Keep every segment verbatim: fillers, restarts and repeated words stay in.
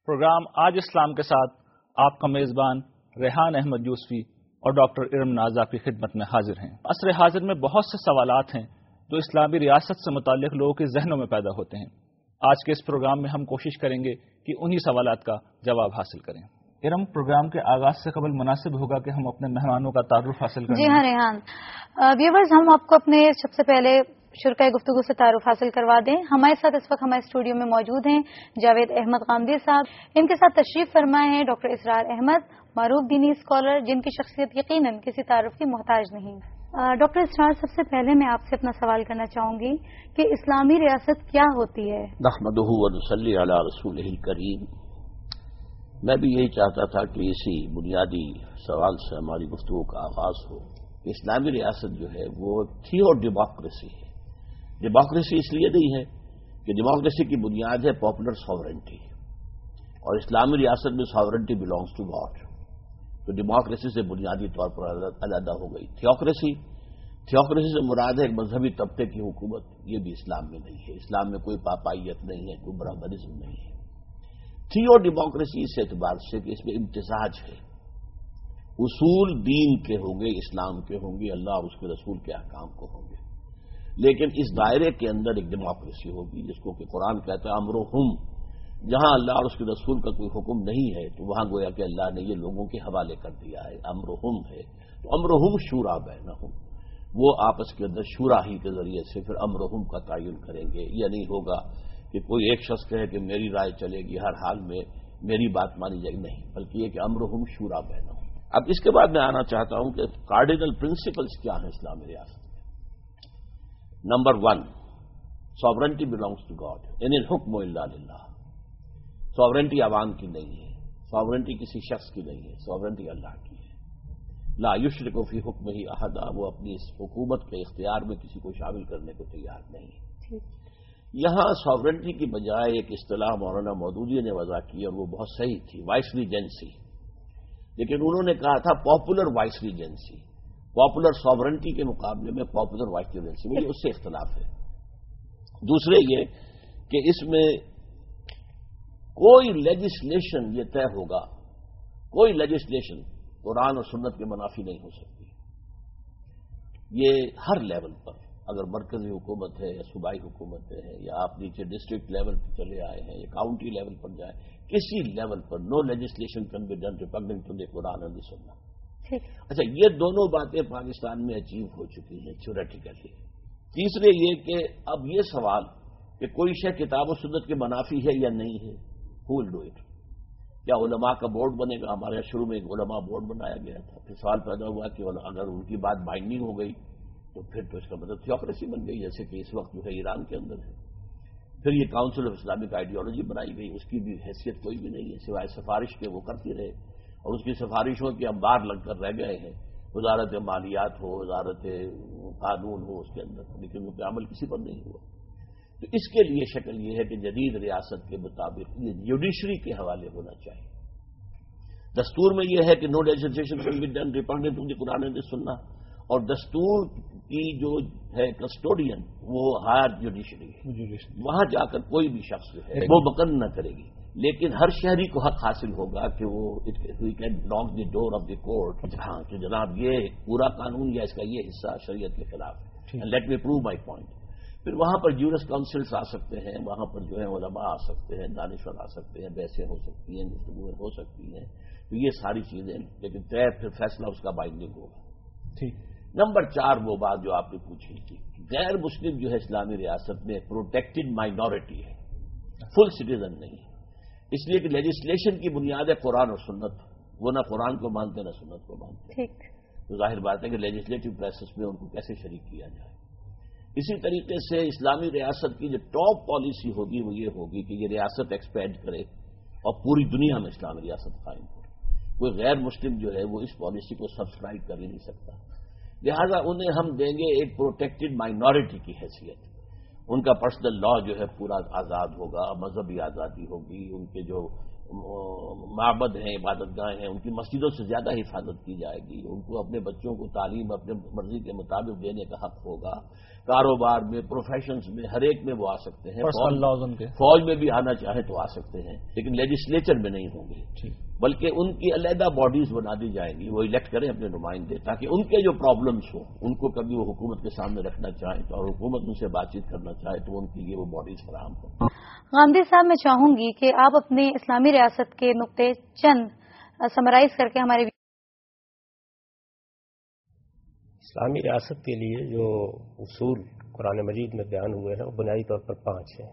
Programme آج اسلام کے ساتھ آپ کا میزبان ریحان احمد یوسفی اور ڈاکٹر ارم ناز آپ کی خدمت میں حاضر ہیں۔ عصر حاضر میں بہت سے سوالات ہیں جو اسلامی ریاست سے متعلق لوگوں کے ذہنوں میں پیدا ہوتے ہیں۔ آج کے اس پروگرام میں ہم کوشش کریں گے کہ انہی سوالات کا جواب حاصل کریں۔ ارم، پروگرام کے آغاز سے قبل مناسب ہوگا کہ ہم اپنے مہمانوں کا تعارف حاصل کریں۔ جی ہاں ریحان، ویورز ہم آپ کو اپنے سب سے پہلے شرکائے گفتگو سے تعارف حاصل کروا دیں۔ ہمارے ساتھ اس وقت ہمارے اسٹوڈیو میں موجود ہیں جاوید احمد غامدی صاحب، ان کے ساتھ تشریف فرمائے ہیں ڈاکٹر اسرار احمد، معروف دینی اسکالر جن کی شخصیت یقیناً کسی تعارف کی محتاج نہیں۔ ڈاکٹر اسرار، سب سے پہلے میں آپ سے اپنا سوال کرنا چاہوں گی کہ اسلامی ریاست کیا ہوتی ہے؟ نحمدہ و نصلی علی رسولہ الکریم۔ میں بھی یہی چاہتا تھا کہ اسی بنیادی سوال سے ہماری گفتگو کا آغاز ہو۔ اسلامی ریاست جو ہے وہ تھیو ڈیموکریسی ہے۔ ڈیموکریسی اس لیے نہیں ہے کہ ڈیموکریسی کی بنیاد ہے پاپولر ساورنٹی، اور اسلامی ریاست میں ساورنٹی بلانگس ٹو گاڈ، تو ڈیموکریسی سے بنیادی طور پر علیحدہ ہو گئی۔ تھیوکریسی تھیوکریسی سے مراد ہے ایک مذہبی طبقے کی حکومت، یہ بھی اسلام میں نہیں ہے۔ اسلام میں کوئی پاپائیت نہیں ہے، کوئی برابرزم نہیں ہے۔ تھیو ڈیموکریسی اس اعتبار سے کہ اس میں امتزاج ہے، اصول دین کے ہوں گے، اسلام کے ہوں گے، اللہ اور اس کے رسول کے احکام کو ہوں گے، لیکن اس دائرے کے اندر ایک ڈیموکریسی ہوگی جس کو کہ قرآن کہتا ہے امرہم، جہاں اللہ اور اس کے رسول کا کوئی حکم نہیں ہے تو وہاں گویا کہ اللہ نے یہ لوگوں کے حوالے کر دیا ہے، امرہم ہے۔ تو امرہم شورا بینہم، وہ آپس کے اندر شورا ہی کے ذریعے سے پھر امرہم کا تعین کریں گے۔ یہ نہیں ہوگا کہ کوئی ایک شخص کہے کہ میری رائے چلے گی، ہر حال میں میری بات مانی جائے گی، نہیں، بلکہ یہ کہ امرہم شورا بینہم۔ اب اس کے بعد میں آنا چاہتا ہوں کہ کارڈینل پرنسپلز کیا ہیں اسلامی ریاست میں۔ Number one, sovereignty belongs to God, ان الحکم الا للہ۔ ساورنٹی عوام کی نہیں ہے، ساورنٹی کسی شخص کی نہیں ہے، ساورنٹی اللہ کی ہے۔ لا یشرک فی حکمہ احد، وہ اپنی اس حکومت کے اختیار میں کسی کو شامل کرنے کو تیار نہیں ہے۔ یہاں ساورنٹی کی بجائے ایک اصطلاح مولانا مودودی نے وضع کی اور وہ بہت صحیح تھی، وائس ریجنسی، لیکن انہوں نے کہا تھا popular voice regency. Popular sovereignty کے مقابلے میں پاپولر وائس ریجنسی، مجھے اس سے اختلاف ہے۔ دوسرے یہ کہ اس میں کوئی لیجسلیشن یہ طے ہوگا، کوئی لیجسلیشن قرآن اور سنت کے منافی نہیں ہو سکتی۔ یہ ہر لیول پر، اگر مرکزی حکومت ہے یا صوبائی حکومتیں ہیں یا آپ نیچے ڈسٹرکٹ لیول پر چلے آئے ہیں یا کاؤنٹی لیول پر جائیں، کسی لیول پر no legislation can be done repugnant to the Quran and the Sunnah. اچھا، یہ دونوں باتیں پاکستان میں اچیو ہو چکی ہیں تھیوریٹیکلی۔ تیسرے یہ کہ اب یہ سوال کہ کوئی شے کتاب و سنت کے منافی ہے یا نہیں ہے، ہو ول ڈو اٹ؟ کیا علماء کا بورڈ بنے گا؟ ہمارے شروع میں ایک علماء بورڈ بنایا گیا تھا، پھر سوال پیدا ہوا کہ اگر ان کی بات بائنڈنگ ہو گئی تو پھر تو اس کا مطلب تھیوکریسی بن گئی، جیسے کہ اس وقت جو ہے ایران کے اندر ہے۔ پھر یہ کاؤنسل آف اسلامک آئیڈیالوجی بنائی گئی، اس کی بھی حیثیت کوئی بھی نہیں ہے سوائے سفارش کے، وہ کرتی رہے اور اس کی سفارشوں کے انبار لگ کر رہ گئے ہیں، وزارت مالیات ہو، وزارت قانون ہو اس کے اندر، لیکن ان پہ عمل کسی پر نہیں ہوا۔ تو اس کے لیے شکل یہ ہے کہ جدید ریاست کے مطابق یہ جوڈیشری کے حوالے ہونا چاہیے۔ دستور میں یہ ہے کہ no legislation can be done repugnant to the Quran and the Sunnah, اور دستور کی جو ہے کسٹوڈین وہ ہائر جوڈیشری ہے، وہاں جا کر کوئی بھی شخص جو ہے وہ مقرر نہ کرے گی، لیکن ہر شہری کو حق حاصل ہوگا کہ وہ کین ناک دی ڈور آف دی کورٹ، ہاں کہ جناب یہ پورا قانون یا اس کا یہ حصہ شریعت کے خلاف ہے، let me prove my point. پھر وہاں پر جورس کاؤنسلس آ سکتے ہیں، وہاں پر جو ہے علماء آ سکتے ہیں، دانشور آ سکتے ہیں، بحثیں ہو سکتی ہیں، گفتگویں ہو سکتی ہیں، تو یہ ساری چیزیں، لیکن طے پھر فیصلہ اس کا بائنڈنگ ہوگا۔ ٹھیک۔ نمبر چار وہ بات جو آپ نے پوچھی تھی، غیر مسلم جو ہے اسلامی ریاست میں پروٹیکٹڈ مائنورٹی ہے، فل سٹیزن نہیں ہے، اس لیے کہ لیجسلیشن کی بنیاد ہے قرآن اور سنت، وہ نہ قرآن کو مانتے نہ سنت کو مانتے، تو ظاہر بات ہے کہ لیجسلیٹو پروسیس میں ان کو کیسے شریک کیا جائے۔ اسی طریقے سے اسلامی ریاست کی جو ٹاپ پالیسی ہوگی وہ یہ ہوگی کہ یہ ریاست ایکسپینڈ کرے اور پوری دنیا میں اسلامی ریاست قائم ہو۔ کوئی غیر مسلم جو ہے وہ اس پالیسی کو سبسکرائب کر ہی نہیں سکتا، لہذا انہیں ہم دیں گے ایک پروٹیکٹڈ مائنورٹی کی حیثیت، ان کا پرسنل لا جو ہے پورا آزاد ہوگا، مذہبی آزادی ہوگی، ان کے جو معبد ہیں، عبادت گاہیں ہیں، ان کی مسجدوں سے زیادہ حفاظت کی جائے گی، ان کو اپنے بچوں کو تعلیم اپنے مرضی کے مطابق دینے کا حق ہوگا، کاروبار میں، پروفیشنز میں، ہر ایک میں وہ آ سکتے ہیں. فوج, فوج میں بھی آنا چاہیں تو آ سکتے ہیں، لیکن لیجسلیچر میں نہیں ہوں گے، بلکہ ان کی علیحدہ باڈیز بنا دی جائیں گی. وہ الیکٹ کریں اپنے نمائندے، تاکہ ان کے جو پرابلمس ہوں ان کو کبھی وہ حکومت کے سامنے رکھنا چاہیں تو، اور حکومت ان سے بات چیت کرنا چاہے تو ان کے لیے وہ باڈیز فراہم ہوں. غامدی صاحب، میں چاہوں گی کہ آپ اپنے اسلامی ریاست کے نقطے چند سمرائز کر کے ہمارے اسلامی ریاست کے لیے جو اصول قرآن مجید میں بیان ہوئے ہیں وہ بنیادی طور پر پانچ ہیں.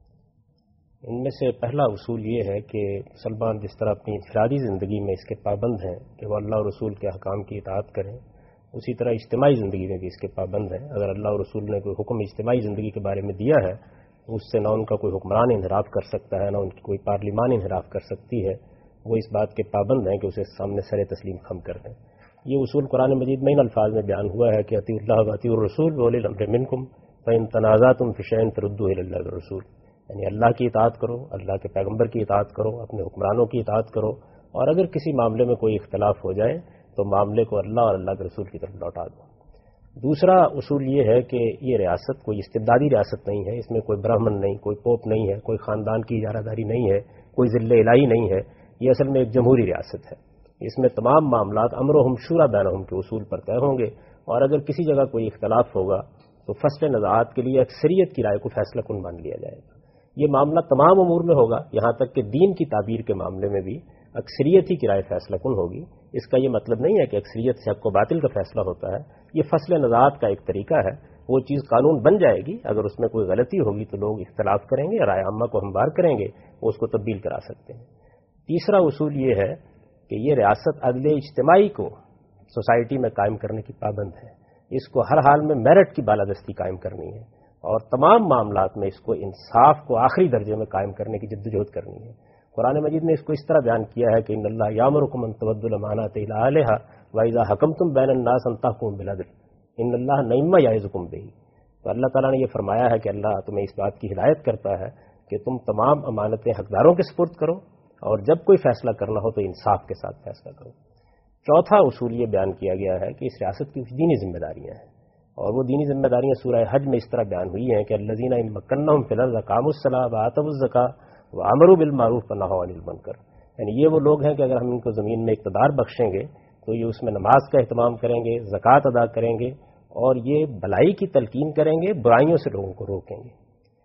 ان میں سے پہلا اصول یہ ہے کہ مسلمان جس طرح اپنی انفرادی زندگی میں اس کے پابند ہیں کہ وہ اللہ اور رسول کے احکام کی اطاعت کریں، اسی طرح اجتماعی زندگی میں بھی اس کے پابند ہیں. اگر اللہ اور رسول نے کوئی حکم اجتماعی زندگی کے بارے میں دیا ہے تو اس سے نہ ان کا کوئی حکمران انحراف کر سکتا ہے، نہ ان کی کوئی پارلیمان انحراف کر سکتی ہے. وہ اس بات کے پابند ہیں کہ اسے سامنے سر تسلیم خم کر دیں. یہ اصول قرآن مجید میں ان الفاظ میں بیان ہوا ہے کہ اطیعوا اللہ واطیعوا الرسول واولی الامر منکم فإن تنازعتم فی شیء فردوہ الی اللہ والرسول. یعنی اللہ کی اطاعت کرو، اللہ کے پیغمبر کی اطاعت کرو، اپنے حکمرانوں کی اطاعت کرو، اور اگر کسی معاملے میں کوئی اختلاف ہو جائے تو معاملے کو اللہ اور اللہ کے رسول کی طرف لوٹا دو. دوسرا اصول یہ ہے کہ یہ ریاست کوئی استبدادی ریاست نہیں ہے، اس میں کوئی برہمن نہیں، کوئی پوپ نہیں ہے، کوئی خاندان کی اجارہ داری نہیں ہے، کوئی ذل الہی نہیں ہے. یہ اصل میں ایک جمہوری ریاست ہے. اس میں تمام معاملات امرہم شورا بینہم کے اصول پر طے ہوں گے، اور اگر کسی جگہ کوئی اختلاف ہوگا تو فصل نزاعات کے لیے اکثریت کی رائے کو فیصلہ کن مان لیا جائے گا. یہ معاملہ تمام امور میں ہوگا، یہاں تک کہ دین کی تعبیر کے معاملے میں بھی اکثریت ہی کی رائے فیصلہ کن ہوگی. اس کا یہ مطلب نہیں ہے کہ اکثریت سے حق و باطل کا فیصلہ ہوتا ہے. یہ فصل نزاعات کا ایک طریقہ ہے. وہ چیز قانون بن جائے گی، اگر اس میں کوئی غلطی ہوگی تو لوگ اختلاف کریں گے، رائے عامہ کو ہموار کریں گے، وہ اس کو تبدیل کرا سکتے ہیں. تیسرا اصول یہ ہے کہ یہ ریاست عدل اجتماعی کو سوسائٹی میں قائم کرنے کی پابند ہے. اس کو ہر حال میں میرٹ کی بالادستی قائم کرنی ہے، اور تمام معاملات میں اس کو انصاف کو آخری درجے میں قائم کرنے کی جدوجہد کرنی ہے. قرآن مجید نے اس کو اس طرح بیان کیا ہے کہ ان اللہ یامرکم ان تؤدوا الامانات الی اہلھا واذا حکمتم بین الناس ان تحکموا بالعدل ان اللہ نعم یعظکم بہ. تو اللہ تعالیٰ نے یہ فرمایا ہے کہ اللہ تمہیں اس بات کی ہدایت کرتا ہے کہ تم تمام امانتیں حقداروں کے سپرد کرو، اور جب کوئی فیصلہ کرنا ہو تو انصاف کے ساتھ فیصلہ کرو. چوتھا اصول یہ بیان کیا گیا ہے کہ اس ریاست کی کچھ دینی ذمہ داریاں ہیں، اور وہ دینی ذمہ داریاں سورہ حج میں اس طرح بیان ہوئی ہیں کہ الذین ان مکنہم فی الارض اقاموا الصلاۃ وآتوا الزکاۃ وامروا بالمعروف ونہوا عن المنکر. یعنی یہ وہ لوگ ہیں کہ اگر ہم ان کو زمین میں اقتدار بخشیں گے تو یہ اس میں نماز کا اہتمام کریں گے، زکوٰۃ ادا کریں گے، اور یہ بھلائی کی تلقین کریں گے، برائیوں سے لوگوں کو روکیں گے.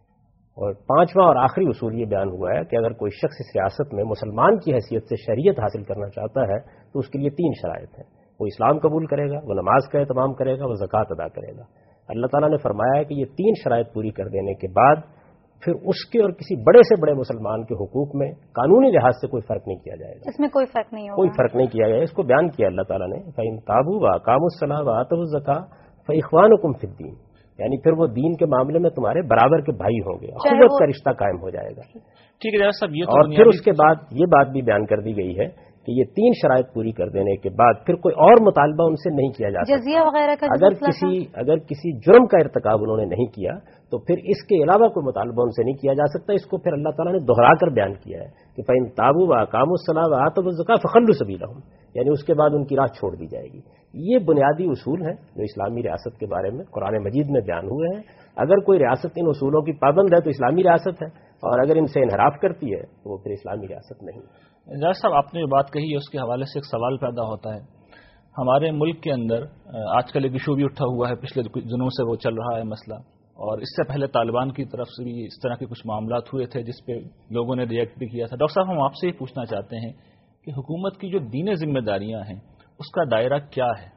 اور پانچواں اور آخری اصول یہ بیان ہوا ہے کہ اگر کوئی شخص اس ریاست میں مسلمان کی حیثیت سے شریعت حاصل کرنا چاہتا ہے تو اس کے لیے تین شرائط ہیں. وہ اسلام قبول کرے گا، وہ نماز کا اہتمام کرے گا، وہ زکوٰۃ ادا کرے گا. اللہ تعالیٰ نے فرمایا ہے کہ یہ تین شرائط پوری کر دینے کے بعد پھر اس کے اور کسی بڑے سے بڑے مسلمان کے حقوق میں قانونی لحاظ سے کوئی فرق نہیں کیا جائے گا. اس میں کوئی فرق نہیں ہوگا، کوئی فرق نہیں کیا گیا. اس کو بیان کیا اللہ تعالیٰ نے فَإِن تَابُوا وَأَقَامُوا الصَّلَاةَ وَآتَوُا الزَّكَاةَ فَإِخْوَانُكُمْ فِي الدِّينِ. یعنی پھر وہ دین کے معاملے میں تمہارے برابر کے بھائی ہوں گے، اخوت کا رشتہ قائم ہو جائے گا. ٹھیک ہے صاحب. یہ اور پھر اس کے بعد یہ بات بھی بیان کر دی گئی ہے کہ یہ تین شرائط پوری کر دینے کے بعد پھر کوئی اور مطالبہ ان سے نہیں کیا جا سکتا. جزیہ وغیرہ کا اگر کسی اگر کسی جرم کا ارتکاب انہوں نے نہیں کیا تو پھر اس کے علاوہ کوئی مطالبہ ان سے نہیں کیا جا سکتا. اس کو پھر اللہ تعالیٰ نے دہرا کر بیان کیا ہے کہ فَإِن تَابُوا وَأَقَامُوا الصَّلَاةَ وَآتَوُا الزَّكَاةَ فَخَلُّوا سَبِيلَهُمْ. یعنی اس کے بعد ان کی راہ چھوڑ دی جائے گی. یہ بنیادی اصول ہیں جو اسلامی ریاست کے بارے میں قرآن مجید میں بیان ہوئے ہیں. اگر کوئی ریاست ان اصولوں کی پابند ہے تو اسلامی ریاست ہے، اور اگر ان سے انحراف کرتی ہے تو وہ پھر اسلامی ریاست نہیں. جاوید صاحب، آپ نے جو بات کہی ہے اس کے حوالے سے ایک سوال پیدا ہوتا ہے. ہمارے ملک کے اندر آج کل ایک ایشو بھی اٹھا ہوا ہے، پچھلے دنوں سے وہ چل رہا ہے مسئلہ، اور اس سے پہلے طالبان کی طرف سے بھی اس طرح کے کچھ معاملات ہوئے تھے جس پہ لوگوں نے ریئیکٹ بھی کیا تھا. ڈاکٹر صاحب، ہم آپ سے یہ پوچھنا چاہتے ہیں کہ حکومت کی جو دینی ذمہ داریاں ہیں اس کا دائرہ کیا ہے؟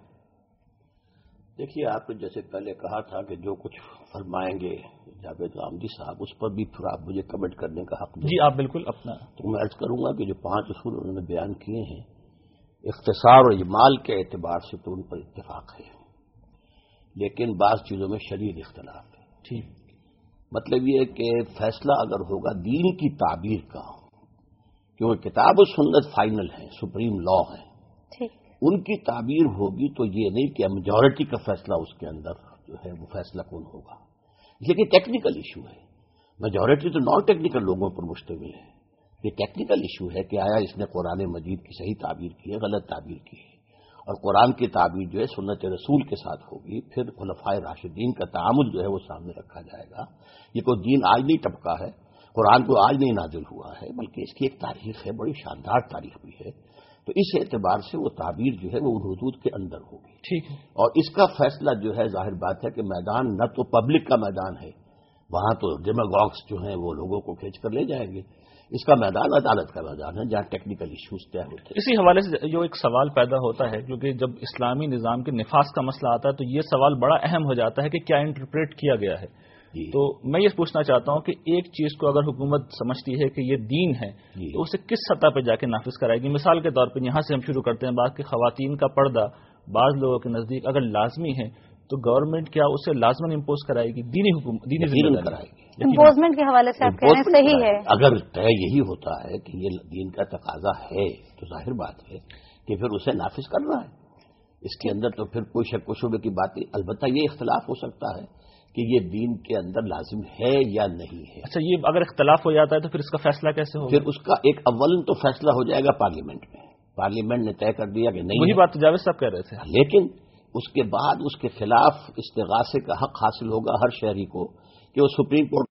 دیکھیے، آپ نے جیسے پہلے کہا تھا کہ جو کچھ فرمائیں گے جاوید غامدی صاحب اس پر بھی پھر آپ مجھے کمنٹ کرنے کا حق دیں. جی آپ بالکل اپنا. تو میں عرض کروں گا کہ جو پانچ اصول انہوں نے بیان کیے ہیں اختصار اور اجمال کے اعتبار سے تو ان پر اتفاق ہے، لیکن بعض چیزوں میں شدید اختلاف ہے. ٹھیک. مطلب یہ کہ فیصلہ اگر ہوگا دین کی تعبیر کا، کیونکہ کتاب و سنت فائنل ہے، سپریم لا ہے، ان کی تعبیر ہوگی تو یہ نہیں کہ میجورٹی کا فیصلہ اس کے اندر جو ہے وہ فیصلہ کون ہوگا. لیکن ٹیکنیکل ایشو ہے، میجورٹی تو نان ٹیکنیکل لوگوں پر مشتمل ہے. یہ ٹیکنیکل ایشو ہے کہ آیا اس نے قرآن مجید کی صحیح تعبیر کی ہے، غلط تعبیر کی ہے، اور قرآن کی تعبیر جو ہے سنت رسول کے ساتھ ہوگی، پھر خلفائے راشدین کا تعامل جو ہے وہ سامنے رکھا جائے گا۔ یہ کوئی دین آج نہیں ٹپکا ہے، قرآن کو آج نہیں نازل ہوا ہے، بلکہ اس کی ایک تاریخ ہے، بڑی شاندار تاریخ بھی ہے۔ تو اس اعتبار سے وہ تعبیر جو ہے وہ حدود کے اندر ہوگی، ٹھیک ہے۔ اور اس کا فیصلہ جو ہے ظاہر بات ہے کہ میدان نہ تو پبلک کا میدان ہے، وہاں تو ڈیماگوگس جو ہیں وہ لوگوں کو کھینچ کر لے جائیں گے، اس کا میدان عدالت کا میدان ہے جہاں ٹیکنیکل ایشوز طے ہوتے ہیں۔ اسی حوالے سے جو ایک سوال پیدا ہوتا ہے، کیونکہ جب اسلامی نظام کے نفاذ کا مسئلہ آتا ہے تو یہ سوال بڑا اہم ہو جاتا ہے کہ کیا انٹرپریٹ کیا گیا ہے۔ جی تو میں یہ پوچھنا چاہتا ہوں کہ ایک چیز کو اگر حکومت سمجھتی ہے کہ یہ دین ہے جی تو اسے کس سطح پہ جا کے نافذ کرائے گی؟ مثال کے طور پہ یہاں سے ہم شروع کرتے ہیں بات کہ خواتین کا پردہ بعض لوگوں کے نزدیک اگر لازمی ہے تو گورنمنٹ کیا اسے لازماً امپوز کرائے گی؟ دینی حکومت دینی ذمہ داری کرائے گی۔ امپوزمنٹ کے حوالے سے آپ کہہ رہے ہیں صحیح ہے، اگر طے یہی ہوتا ہے کہ یہ دین کا تقاضا ہے تو ظاہر بات ہے کہ پھر اسے نافذ کرنا ہے۔ اس کے اندر تو پھر کوئی شک و شبے کی بات نہیں، البتہ یہ اختلاف ہو سکتا ہے کہ یہ دین کے اندر لازم ہے یا نہیں ہے۔ اچھا، یہ اگر اختلاف ہو جاتا ہے تو پھر اس کا فیصلہ کیسے ہوگا؟ پھر اس کا ایک اول تو فیصلہ ہو جائے گا پارلیمنٹ میں، پارلیمنٹ نے طے کر دیا کہ نہیں وہی ہے۔ بات جاوید صاحب کہہ رہے تھے، لیکن اس کے بعد اس کے خلاف استغاثے کا حق حاصل ہوگا ہر شہری کو کہ وہ سپریم کورٹ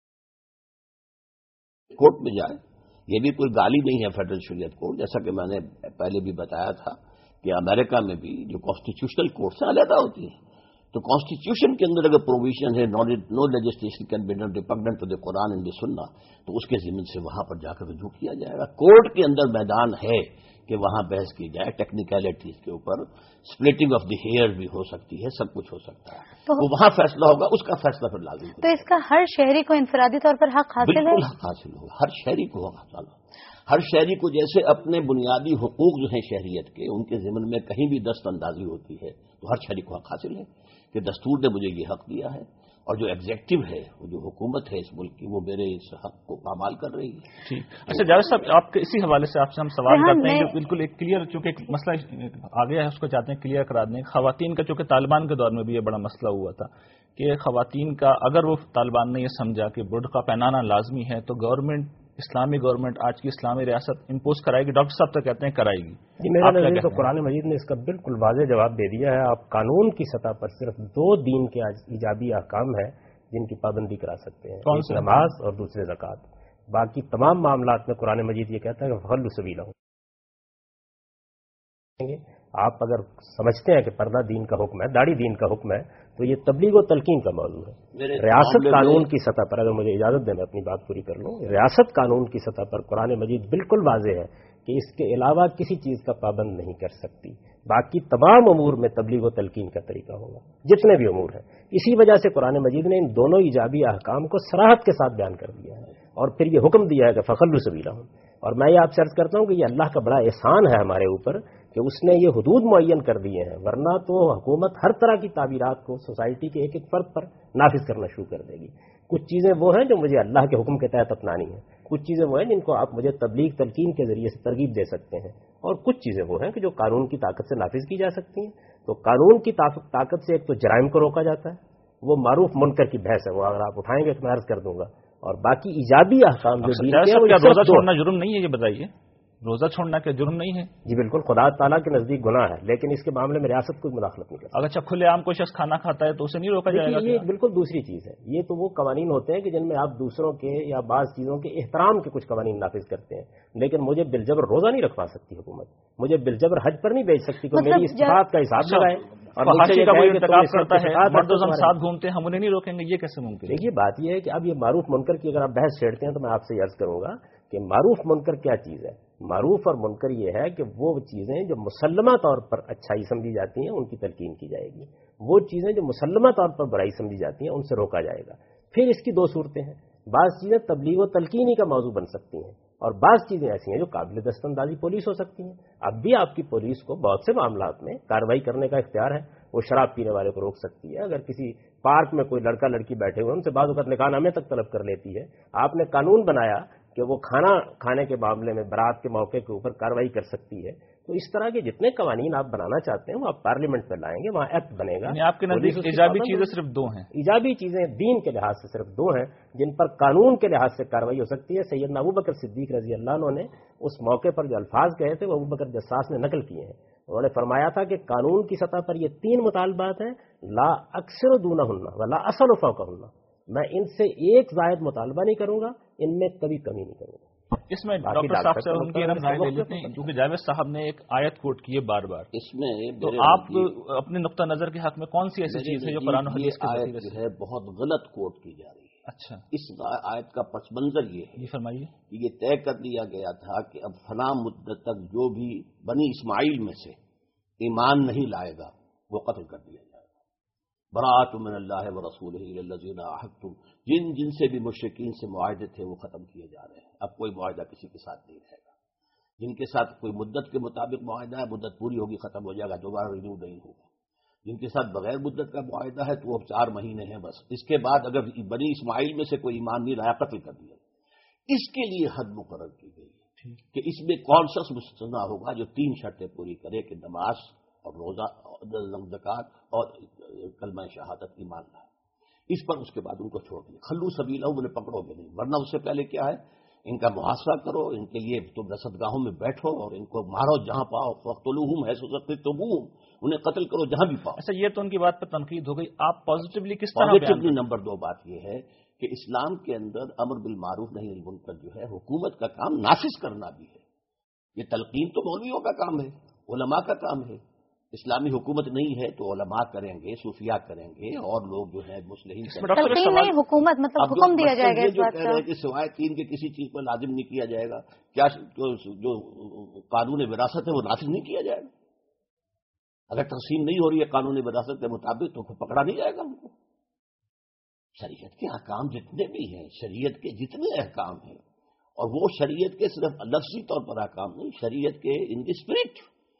کورٹ میں جائے۔ یہ بھی کوئی گالی نہیں ہے فیڈرل شریعت کورٹ، جیسا کہ میں نے پہلے بھی بتایا تھا کہ امریکہ میں بھی جو کانسٹیٹیوشنل کورٹ سے علیحدہ ہوتی ہیں، تو کانسٹیٹیوشن کے اندر اگر پروویژن ہے no legislation can be done repugnant to the Quran and the Sunnah, تو اس کے ضمن سے وہاں پر جا کر رجوع کیا جائے گا۔ کورٹ کے اندر میدان ہے کہ وہاں بحث کی جائے ٹیکنیکلٹیز کے اوپر، سپلٹنگ آف دی ہیئر بھی ہو سکتی ہے، سب کچھ ہو سکتا ہے، تو وہاں فیصلہ ہوگا، اس کا فیصلہ پھر لازم ہوگا۔ تو اس کا ہر شہری کو انفرادی طور پر حق حاصل ہے؟ بالکل حق حاصل ہوگا، ہر شہری کو حق حاصل ہوگا۔ ہر شہری کو جیسے اپنے بنیادی حقوق جو ہیں شہریت کے، ان کے ضمن میں کہیں بھی دست اندازی ہوتی ہے تو ہر شہری کو حق حاصل ہے کہ دستور نے مجھے یہ حق دیا ہے، اور جو ایگزیکٹو ہے، وہ جو حکومت ہے اس ملک کی، وہ میرے اس حق کو پامال کر رہی ہے۔ ٹھیک۔ اچھا جاوید صاحب، آپ کے اسی حوالے سے آپ سے ہم سوال کرتے ہیں جو بالکل ایک کلیئر، چونکہ ایک مسئلہ آ گیا ہے اس کو چاہتے ہیں کلیئر کرا دیں۔ خواتین کا چونکہ طالبان کے دور میں بھی یہ بڑا مسئلہ ہوا تھا کہ خواتین کا اگر وہ طالبان نے یہ سمجھا کہ برقع پہنانا لازمی ہے تو گورنمنٹ، اسلامی گورنمنٹ، آج کی اسلامی ریاست امپوز کرائے گی؟ ڈاکٹر صاحب تو کہتے ہیں کرائے گی۔ جی میرا نظر تو قرآن مجید نے اس کا بالکل واضح جواب دے دیا ہے۔ آپ قانون کی سطح پر صرف دو دین کے ایجابی احکام ہیں جن کی پابندی کرا سکتے ہیں، ایک نماز اور دوسرے زکوٰۃ۔ باقی تمام معاملات میں قرآن مجید یہ کہتا ہے کہ فخلوا سبیلہم۔ آپ اگر سمجھتے ہیں کہ پردہ دین کا حکم ہے، داڑھی دین کا حکم ہے، تو یہ تبلیغ و تلقین کا موضوع ہے۔ ریاست قانون کی سطح پر، اگر مجھے اجازت دیں میں اپنی بات پوری کر لوں، ریاست قانون کی سطح پر قرآن مجید بالکل واضح ہے کہ اس کے علاوہ کسی چیز کا پابند نہیں کر سکتی۔ باقی تمام امور میں تبلیغ و تلقین کا طریقہ ہوگا، جتنے بھی امور ہیں۔ اسی وجہ سے قرآن مجید نے ان دونوں ایجابی احکام کو صراحت کے ساتھ بیان کر دیا ہے، اور پھر یہ حکم دیا ہے کہ فخلوا سبیلہم۔ اور میں یہ آپ سے عرض کرتا ہوں کہ یہ اللہ کا بڑا احسان ہے ہمارے اوپر کہ اس نے یہ حدود معین کر دیے ہیں، ورنہ تو حکومت ہر طرح کی تعبیرات کو سوسائٹی کے ایک ایک فرد پر نافذ کرنا شروع کر دے گی۔ کچھ چیزیں وہ ہیں جو مجھے اللہ کے حکم کے تحت اپنانی ہیں، کچھ چیزیں وہ ہیں جن کو آپ مجھے تبلیغ تلقین کے ذریعے سے ترغیب دے سکتے ہیں، اور کچھ چیزیں وہ ہیں کہ جو قانون کی طاقت سے نافذ کی جا سکتی ہیں۔ تو قانون کی طاقت سے ایک تو جرائم کو روکا جاتا ہے، وہ معروف منکر کی بحث ہے، وہ اگر آپ اٹھائیں گے تو میں عرض کر دوں گا، اور باقی ایجابی احکام جو دین کے ہیں وہ روزہ چھوڑنا جرم نہیں ہے، یہ بتائیے، روزہ چھوڑنا کیا جرم نہیں ہے؟ جی بالکل، خدا تعالیٰ کے نزدیک گناہ ہے، لیکن اس کے معاملے میں ریاست کوئی مداخلت نہیں کرتی۔ اگر اچھا کھلے عام کوئی شخص کھانا کھاتا ہے تو اسے نہیں روکا جائے گا؟ یہ بالکل دوسری چیز ہے۔ یہ تو وہ قوانین ہوتے ہیں کہ جن میں آپ دوسروں کے یا بعض چیزوں کے احترام کے کچھ قوانین نافذ کرتے ہیں، لیکن مجھے بالجبر روزہ نہیں رکھوا سکتی حکومت، مجھے بالجبر حج پر نہیں بھیج سکتی، کوئی میری استطاعت کا حساب لگائے اور مرد و زن ساتھ گھومتے ہیں ہم انہیں نہیں روکیں گے، یہ کیسے ممکن ہے؟ دیکھیے بات یہ ہے کہ اب یہ معروف منکر کی اگر آپ بحث چھیڑتے ہیں تو میں آپ سے عرض کروں گا کہ معروف منکر کیا چیز ہے۔ معروف اور منکر یہ ہے کہ وہ چیزیں جو مسلمہ طور پر اچھائی سمجھی جاتی ہیں ان کی تلقین کی جائے گی، وہ چیزیں جو مسلمہ طور پر برائی سمجھی جاتی ہیں ان سے روکا جائے گا۔ پھر اس کی دو صورتیں ہیں، بعض چیزیں تبلیغ و تلقینی کا موضوع بن سکتی ہیں، اور بعض چیزیں ایسی ہیں جو قابل دست اندازی پولیس ہو سکتی ہیں۔ اب بھی آپ کی پولیس کو بہت سے معاملات میں کارروائی کرنے کا اختیار ہے، وہ شراب پینے والے کو روک سکتی ہے، اگر کسی پارک میں کوئی لڑکا لڑکی بیٹھے ہوئے ان سے بعض اوقات نکاح نامے تک طلب کر لیتی ہے۔ آپ نے قانون بنایا کہ وہ کھانا کھانے کے معاملے میں برات کے موقع کے اوپر کارروائی کر سکتی ہے۔ تو اس طرح کے جتنے قوانین آپ بنانا چاہتے ہیں وہ آپ پارلیمنٹ میں لائیں گے، وہاں ایکٹ بنے گا۔ آپ کے نزدیک ایجابی چیزیں صرف دو ہیں؟ ایجابی چیزیں دین کے لحاظ سے صرف دو ہیں جن پر قانون کے لحاظ سے کارروائی ہو سکتی ہے۔ سیدنا ابوبکر صدیق رضی اللہ عنہ نے اس موقع پر جو الفاظ کہے تھے وہ ابوبکر جساس نے نقل کیے ہیں۔ انہوں نے فرمایا تھا کہ قانون کی سطح پر یہ تین مطالبات ہیں، لا اکثر دونہن ولا اصل فوقہن، میں ان سے ایک زائد مطالبہ نہیں کروں گا، ان میں کبھی کمی نہیں کروں گا۔ اس میں ڈاکٹر صاحب سے ان کی اگر رائے لے لیتے ہیں، کیونکہ جاوید صاحب نے ایک آیت کوٹ کی ہے بار بار، اس میں تو آپ اپنے نقطہ نظر کے حق میں کون سی ایسی چیز ہے جو قرآن و حدیث کے آیت جو ہے بہت غلط کوٹ کی جا رہی ہے؟ اچھا، اس آیت کا پس منظر یہ ہے، یہ فرمائیے کہ یہ طے کر دیا گیا تھا کہ اب فلاں مدت تک جو بھی بنی اسماعیل میں سے ایمان نہیں لائے گا وہ قتل کر دیا جائے گا۔ براۃ من اللہ و رسولہ الی الذین عاہدتم، جن جن سے بھی مشرکین سے معاہدے تھے وہ ختم کیے جا رہے ہیں، اب کوئی معاہدہ کسی کے ساتھ نہیں رہے گا۔ جن کے ساتھ کوئی مدت کے مطابق معاہدہ ہے، مدت پوری ہوگی ختم ہو جائے گا، دوبارہ رینیو نہیں ہوگا۔ جن کے ساتھ بغیر مدت کا معاہدہ ہے تو وہ چار مہینے ہیں بس، اس کے بعد اگر بنی اسماعیل میں سے کوئی ایمان نہیں لایا قتل کر دیا۔ اس کے لیے حد مقرر کی گئی ہے کہ اس میں کون شخص مستثنیٰ ہوگا جو تین شرطیں پوری کرے کہ نماز اور روزہ، زکوٰۃ اور کلمہ شہادت ایمان لائے۔ اس پر اس کے بعد ان کو چھوڑ دیا، خلو سبیلہ، انہیں پکڑو گے نہیں، ورنہ اس سے پہلے کیا ہے، ان کا محاصرہ کرو، ان کے لیے تم رصدگاہوں میں بیٹھو اور ان کو مارو جہاں پاؤ، فاقتلوہم حیث ثقفتموہم، انہیں قتل کرو جہاں بھی پاؤ۔ اچھا، یہ تو ان کی بات پر تنقید ہو گئی، آپ پازیٹیولی کس طرح؟ پازیٹیولی نمبر دو بات یہ ہے کہ اسلام کے اندر امر بالمعروف نہی عن المنکر جو ہے حکومت کا کام نافذ کرنا بھی ہے۔ یہ تلقین تو مولویوں کا کام ہے، علماء کا کام ہے۔ اسلامی حکومت نہیں ہے تو علماء کریں گے، صوفیاء کریں گے، اور لوگ جو ہے مسلمین تلقین نہیں، حکومت مطلب حکم دیا جائے گا۔ جو کہہ رہے ہیں کہ سوائے تین کے کسی چیز پر لازم نہیں کیا جائے گا، کیا جو قانون وراثت ہے وہ نافذ نہیں کیا جائے گا؟ اگر تقسیم نہیں ہو رہی ہے قانون وراثت کے مطابق تو پکڑا نہیں جائے گا ان کو۔ شریعت کے احکام جتنے بھی ہیں، شریعت کے جتنے احکام ہیں، اور وہ شریعت کے صرف لفظی طور پر احکام نہیں، شریعت کے in the spirit,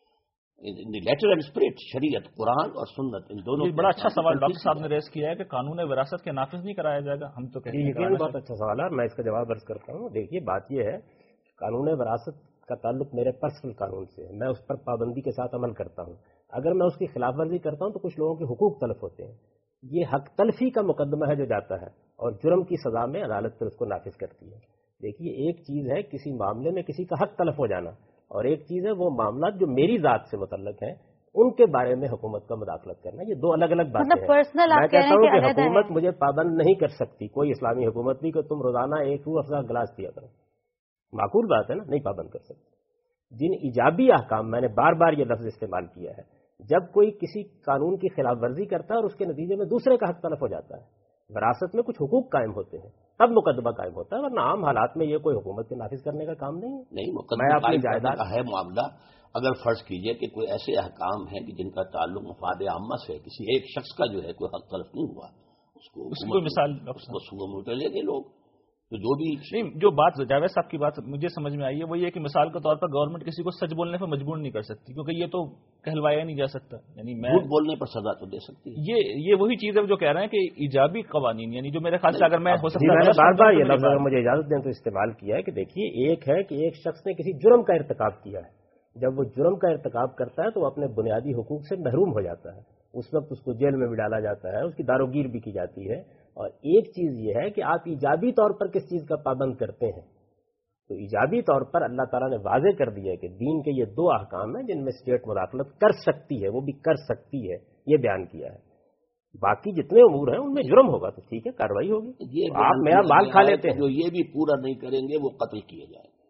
in the letter and spirit, شریعت قرآن اور سنت، ان دونوں۔ بڑا اچھا سوال ڈاکٹر صاحب نے ریز کیا ہے کہ قانون وراثت کے نافذ نہیں کرایا جائے گا، ہم تو کہتے ہیں یہ بہت اچھا سوال ہے، میں اس کا جواب عرض کرتا ہوں۔ دیکھیے بات یہ ہے، قانون وراثت کا تعلق میرے پرسنل قانون سے ہے، میں اس پر پابندی کے ساتھ عمل کرتا ہوں۔ اگر میں اس کی خلاف ورزی کرتا ہوں تو کچھ لوگوں کے حقوق تلف ہوتے ہیں۔ یہ حق تلفی کا مقدمہ ہے جو جاتا ہے، اور جرم کی سزا میں عدالت پھر اس کو نافذ کرتی ہے۔ دیکھیے ایک چیز ہے کسی معاملے میں کسی کا حق تلف ہو جانا، اور ایک چیز ہے وہ معاملات جو میری ذات سے متعلق ہیں ان کے بارے میں حکومت کا مداخلت کرنا۔ یہ دو الگ الگ باتیں ہیں۔ میں کہتا ہوں کہ حکومت مجھے پابند نہیں کر سکتی، کوئی اسلامی حکومت بھی، کہ تم روزانہ ایک روح افزا گلاس پیا کرو، معقول بات ہے نا، نہیں پابند کر سکتی۔ جن ایجابی احکام، میں نے بار بار یہ لفظ استعمال کیا ہے، جب کوئی کسی قانون کی خلاف ورزی کرتا ہے اور اس کے نتیجے میں دوسرے کا حق تلف ہو جاتا ہے، وراثت میں کچھ حقوق قائم ہوتے ہیں، تب مقدمہ قائم ہوتا ہے، ورنہ عام حالات میں یہ کوئی حکومت کے نافذ کرنے کا کام نہیں ہے۔ نہیں، مقدمہ قائم کرنے کا ہے معاملہ۔ اگر فرض کیجئے کہ کوئی ایسے احکام ہیں کہ جن کا تعلق مفاد عامہ سے، کسی ایک شخص کا جو ہے کوئی حق تلف نہیں ہوا، اس کو اس کو مثال کو لے گے لوگ، تو جو بھی نہیں، جو بات جاوید صاحب کی بات مجھے سمجھ میں آئی ہے وہ یہ کہ مثال کے طور پر گورنمنٹ کسی کو سچ بولنے پر مجبور نہیں کر سکتی، کیونکہ یہ تو کہلوایا نہیں جا سکتا۔ یعنی میں جھوٹ بولنے پر سزا تو دے سکتی ہے۔ یہ یہ وہی چیز ہے جو کہہ رہے ہیں کہ ایجابی قوانین، یعنی جو میرے خیال سے اگر میں ہو سکتا ہے بار بار یہ لفظ اگر مجھے اجازت دیں تو استعمال کیا ہے کہ دیکھیے ایک ہے کہ ایک شخص نے کسی جرم کا ارتکاب کیا ہے، جب وہ جرم کا ارتکاب کرتا ہے تو وہ اپنے بنیادی حقوق سے محروم ہو جاتا ہے، اس وقت اس کو جیل میں بھی ڈالا جاتا ہے، اس کی داروگیر بھی کی جاتی ہے۔ اور ایک چیز یہ ہے کہ آپ ایجابی طور پر کس چیز کا پابند کرتے ہیں، تو ایجابی طور پر اللہ تعالیٰ نے واضح کر دیا ہے کہ دین کے یہ دو احکام ہیں جن میں اسٹیٹ مداخلت کر سکتی ہے، وہ بھی کر سکتی ہے، یہ بیان کیا ہے۔ باقی جتنے امور ہیں ان میں جرم ہوگا تو ٹھیک ہے، کارروائی ہوگی، آپ میرا مال کھا لیتے ہیں، جو یہ بھی پورا نہیں کریں گے وہ قتل کیے جائیں گے،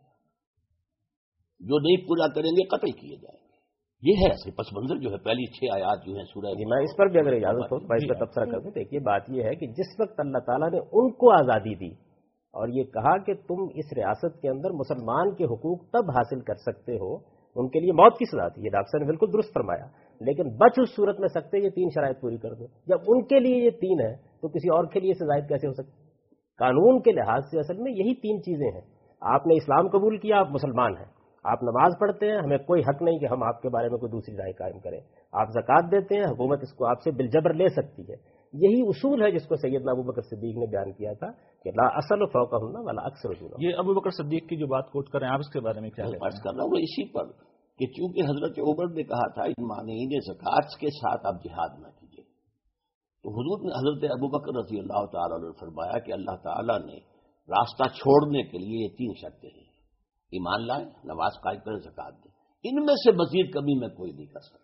جو نہیں پورا کریں گے قتل کیے جائیں گے۔ یہ ہے ایسے پس منظر جو ہے پہلی چھ آیات جو ہیں سورہ۔ میں اس پر بھی اگر اجازت ہو میں اس پر تبصرہ کر دوں۔ دیکھیے بات یہ ہے کہ جس وقت اللہ تعالیٰ نے ان کو آزادی دی اور یہ کہا کہ تم اس ریاست کے اندر مسلمان کے حقوق تب حاصل کر سکتے ہو، ان کے لیے موت کی سزا تھی، یہ ڈاکٹر صاحب نے بالکل درست فرمایا، لیکن بچ اس صورت میں سکتے یہ تین شرائط پوری کر دو۔ جب ان کے لیے یہ تین ہے تو کسی اور کے لیے سے زائد کیسے ہو سکتی؟ قانون کے لحاظ سے اصل میں یہی تین چیزیں ہیں۔ آپ نے اسلام قبول کیا، آپ مسلمان ہیں، آپ نماز پڑھتے ہیں، ہمیں کوئی حق نہیں کہ ہم آپ کے بارے میں کوئی دوسری رائے قائم کریں، آپ زکوٰۃ دیتے ہیں، حکومت اس کو آپ سے بالجبر لے سکتی ہے۔ یہی اصول ہے جس کو سیدنا ابوبکر صدیق نے بیان کیا تھا کہ لا اصل فوقہن ولا اکثر دونہن۔ یہ ابوبکر صدیق کی جو بات کوٹ کر رہے ہیں آپ اس کے بارے میں کیا عرض کر رہا ہوں اسی پر کہ چونکہ حضرت عمر نے کہا تھا ان مانعین زکوٰۃ کے ساتھ آپ جہاد نہ کیجیے، تو حضور نے حضرت ابوبکر رضی اللہ تعالیٰ عنہ نے فرمایا کہ اللہ تعالیٰ نے راستہ چھوڑنے کے لیے یہ تین شرطیں ہیں، ایمان لائیں، نماز قائم کریں، زکوٰۃ دیں۔ ان میں سے مزید کمی میں کوئی نہیں کر سکتا.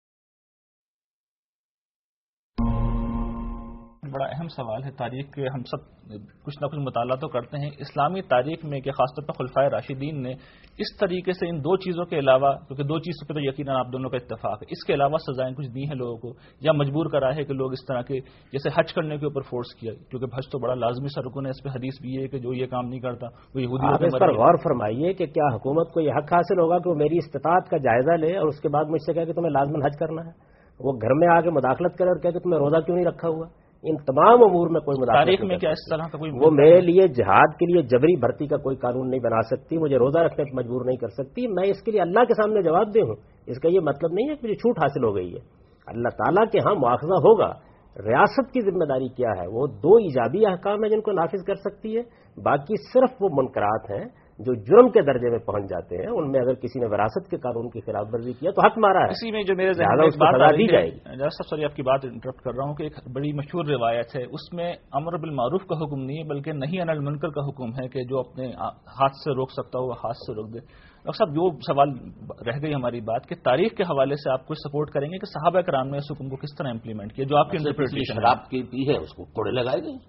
بڑا اہم سوال ہے تاریخ کے. ہم سب کچھ نہ کچھ مطالعہ تو کرتے ہیں اسلامی تاریخ میں کہ خاص طور پر خلفائے راشدین نے اس طریقے سے ان دو چیزوں کے علاوہ، کیونکہ دو چیزوں پہ تو یقیناً آپ دونوں کا اتفاق ہے، اس کے علاوہ سزائیں کچھ دی ہیں لوگوں کو یا مجبور کرا ہے کہ لوگ اس طرح کے جیسے حج کرنے کے اوپر فورس کیا، کیونکہ حج تو بڑا لازمی سا رکن ہے. اس پہ حدیث بھی ہے کہ جو یہ کام نہیں کرتا وہ یہودی. آپ اس پر غور فرمائیے کہ کیا حکومت کو یہ حق حاصل ہوگا کہ وہ میری استطاعت کا جائزہ لے اور اس کے بعد مجھ سے کہے کہ تمہیں لازماً حج کرنا ہے؟ وہ گھر میں آ کے مداخلت کرے اور کہے کہ تمہیں روزہ کیوں نہیں رکھا ہوا؟ ان تمام امور میں کوئی مداخلت تاریخ میں کیا اس طرح کا کوئی وہ میرے لیے جہاد کے لیے جبری بھرتی کا کوئی قانون نہیں بنا سکتی، مجھے روزہ رکھنے پر مجبور نہیں کر سکتی. میں اس کے لیے اللہ کے سامنے جواب دے ہوں. اس کا یہ مطلب نہیں ہے کہ مجھے چھوٹ حاصل ہو گئی ہے. اللہ تعالیٰ کے ہاں مواخذہ ہوگا. ریاست کی ذمہ داری کیا ہے؟ وہ دو ایجابی احکام ہیں جن کو نافذ کر سکتی ہے، باقی صرف وہ منکرات ہیں جو جرم کے درجے میں پہنچ جاتے ہیں. ان میں اگر کسی نے وراثت کے قانون کی خلاف ورزی کیا تو حق مارا ہے. اسی میں جو میرے ذہن میں ایک بات آ رہی ہے، جناب سوری آپ کی بات انٹرپٹ کر رہا ہوں، کہ ایک بڑی مشہور روایت ہے، اس میں امر بالمعروف کا حکم نہیں ہے بلکہ نہی عن المنکر کا حکم ہے کہ جو اپنے ہاتھ سے روک سکتا ہو وہ ہاتھ سے روک دے. ڈاکٹر صاحب جو سوال رہ گئی ہماری بات کہ تاریخ کے حوالے سے آپ کچھ سپورٹ کریں گے کہ صحابہ کرام نے اس حکم کو کس طرح امپلیمنٹ کیا جو آپ کی انٹرپریٹیشن شراب کی پی ہے اس کو کوڑے لگائے گئے.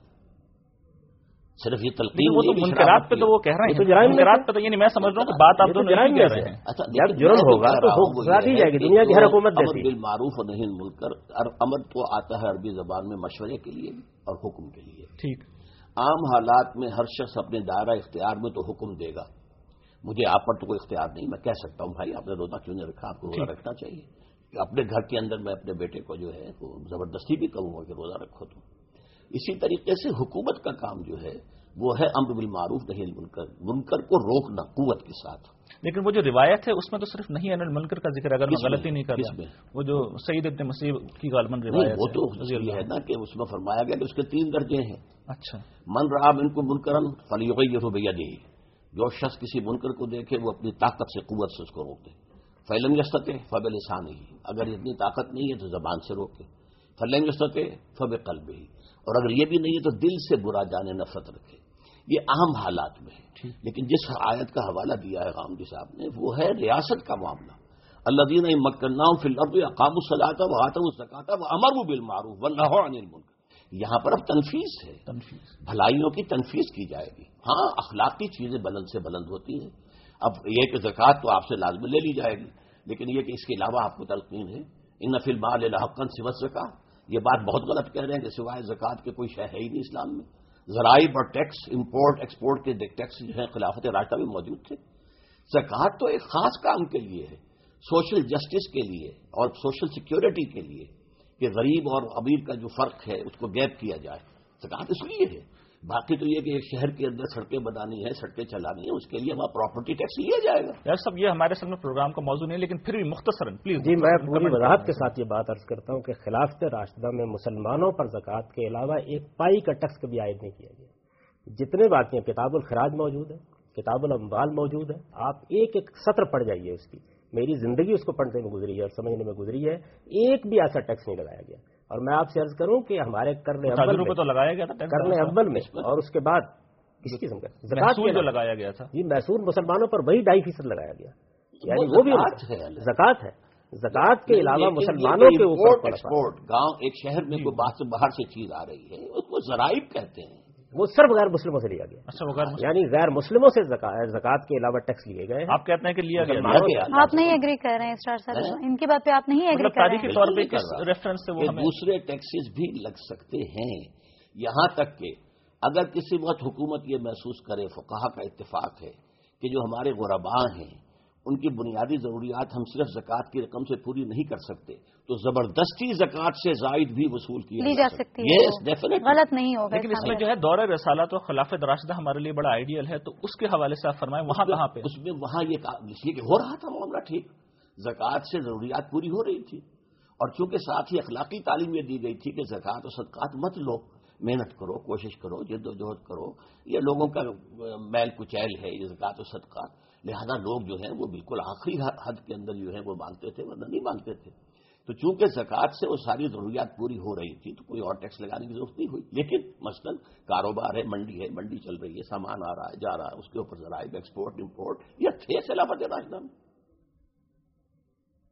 صرف یہ تلقین وہ تو منکرات پہ تو وہ کہہ رہے ہیں، منکرات پہ تو یعنی میں سمجھ رہا ہوں کہ بات آپ تو نہیں کہہ رہے ہیں. اچھا جب جرم ہوگا تو سزا دی جائے گی. دنیا کی ہر حکومت دیتی ہے. امر بالمعروف و نہی عن المنکر. امر تو آتا ہے عربی زبان میں مشورے کے لیے اور حکم کے لیے. ٹھیک. عام حالات میں ہر شخص اپنے دائرہ اختیار میں تو حکم دے گا. مجھے آپ پر تو کوئی اختیار نہیں، میں کہہ سکتا ہوں بھائی آپ نے روزہ کیوں نہیں رکھا، آپ کو روزہ رکھنا چاہیے. اپنے گھر کے اندر میں اپنے بیٹے کو جو ہے وہ زبردستی بھی کہوں گا کہ روزہ رکھو. تو اسی طریقے سے حکومت کا کام جو ہے وہ ہے امر بالمعروف نہی عن المنکر، منکر کو روکنا قوت کے ساتھ. لیکن وہ جو روایت ہے اس میں تو صرف نہیں عن المنکر کا ذکر، اگر میں غلطی نہیں کر رہا، وہ جو سعید ابن مسیب کی غالباً روایت وہ تو یہ ہے نا کہ اس میں فرمایا گیا کہ اس کے تین درجے ہیں. اچھا. من رآ منکم منکرا فلیغیرہ بیدہ، جو شخص کسی منکر کو دیکھے وہ اپنی طاقت سے قوت سے اس کو روک دے. فلم یستطع فبلسانہ، اگر اتنی طاقت نہیں ہے تو زبان سے روکے. فلم یستطع فبقلبہ، اور اگر یہ بھی نہیں ہے تو دل سے برا جانے نفرت رکھے. یہ اہم حالات میں ہے. لیکن جس آیت کا حوالہ دیا ہے غامدی صاحب نے وہ ہے ریاست کا معاملہ. الذین مکناہم فی الارض اقاموا الصلاۃ وآتوا الزکاۃ وامروا بالمعروف ونہوا عن المنکر. یہاں پر اب تنفیذ ہے، تنفیذ بھلائیوں کی تنفیذ کی جائے گی. ہاں اخلاقی چیزیں بلند سے بلند ہوتی ہیں. اب یہ کہ زکوٰۃ تو آپ سے لازم لے لی جائے گی، لیکن یہ کہ اس کے علاوہ آپ کو تلقین ہے ان فی المال لحقا سوى الزکاۃ. یہ بات بہت غلط کہہ رہے ہیں کہ سوائے زکوٰۃ کے کوئی شے ہے ہی نہیں اسلام میں. ذرائع اور ٹیکس، امپورٹ ایکسپورٹ کے ٹیکس جو ہیں خلافت راشدہ میں موجود تھے. زکوٰۃ تو ایک خاص کام کے لیے ہے، سوشل جسٹس کے لیے اور سوشل سیکیورٹی کے لیے کہ غریب اور امیر کا جو فرق ہے اس کو گیپ کیا جائے. زکوٰۃ اس لیے ہے. باقی تو یہ کہ ایک شہر کے اندر سڑکیں بنانی ہے، سڑکیں چلانی ہے، اس کے لیے وہاں پراپرٹی ٹیکس لیا جائے گا. یار صاحب یہ ہمارے سامنے پروگرام کا موضوع نہیں ہے، لیکن پھر بھی مختصراً پلیز. جی میں پوری وضاحت کے ساتھ یہ بات عرض کرتا ہوں کہ خلافت راشدہ میں مسلمانوں پر زکوٰۃ کے علاوہ ایک پائی کا ٹیکس کبھی عائد نہیں کیا گیا. جتنے باقی ہیں کتاب الخراج موجود ہے، کتاب الاموال موجود ہے. آپ ایک ایک سطر پڑھ جائیے اس کی. میری زندگی اس کو پڑھنے میں گزری ہے اور سمجھنے میں گزری ہے. ایک بھی ایسا ٹیکس نہیں لگایا گیا. اور میں آپ سے عرض کروں کہ ہمارے کرنے اول میں تو لگایا گیا تھا، کرنے اول میں اور اس کے بعد کسی قسم کا زکوٰۃ جو لگایا گیا تھا جی محصول مسلمانوں پر وہی ڈھائی فیصد لگایا گیا. یعنی وہ بھی زکوٰۃ ہے. زکوٰۃ کے علاوہ مسلمانوں کے اوپر ایکسپورٹ گاؤں ایک شہر میں کوئی باہر سے باہر سے چیز آ رہی ہے اس کو ذرائع کہتے ہیں. وہ صرف غیر مسلموں سے لیا گیا. اچھا یعنی غیر مسلموں سے زکوٰۃ کے علاوہ ٹیکس لیے گئے. آپ کہتے ہیں کہ لیا گیا، آپ نہیں ایگری کر رہے ہیں اسٹار صاحب ان کی بات پہ، آپ نہیں ایگری کر رہے ہیں. تاریخی طور پہ کس ریفرنس سے وہ دوسرے ٹیکسز بھی لگ سکتے ہیں. یہاں تک کہ اگر کسی وقت حکومت یہ محسوس کرے، فقہا کا اتفاق ہے کہ جو ہمارے غرباء ہیں ان کی بنیادی ضروریات ہم صرف زکوٰۃ کی رقم سے پوری نہیں کر سکتے تو زبردستی زکوٰۃ سے زائد بھی وصول کی جا سکتی ہے. غلط نہیں ہوگا. لیکن اس میں جو ہے دور رسالت اور خلافت راشدہ ہمارے لیے بڑا آئیڈیل ہے، تو اس کے حوالے سے آپ فرمائیں وہاں کہاں پہ اس میں وہاں یہ کہ ہو رہا تھا معاملہ ٹھیک، زکوٰۃ سے ضروریات پوری ہو رہی تھی. اور چونکہ ساتھ ہی اخلاقی تعلیم یہ دی گئی تھی کہ زکوٰۃ و صدقات مت لو، محنت کرو، کوشش کرو، جد و جہد کرو. یہ لوگوں کا میل کچیل ہے یہ زکوٰۃ و صدقات. لہذا لوگ جو ہیں وہ بالکل آخری حد کے اندر جو ہے وہ مانگتے تھے ورنہ نہیں مانگتے تھے. تو چونکہ زکوٰۃ سے وہ ساری ضروریات پوری ہو رہی تھی تو کوئی اور ٹیکس لگانے کی ضرورت نہیں ہوئی. لیکن مثلاً کاروبار ہے، منڈی ہے، منڈی چل رہی ہے، سامان آ رہا ہے جا رہا ہے، اس کے اوپر ذرائع ایکسپورٹ امپورٹ یہ تھے خلافت راشدہ میں.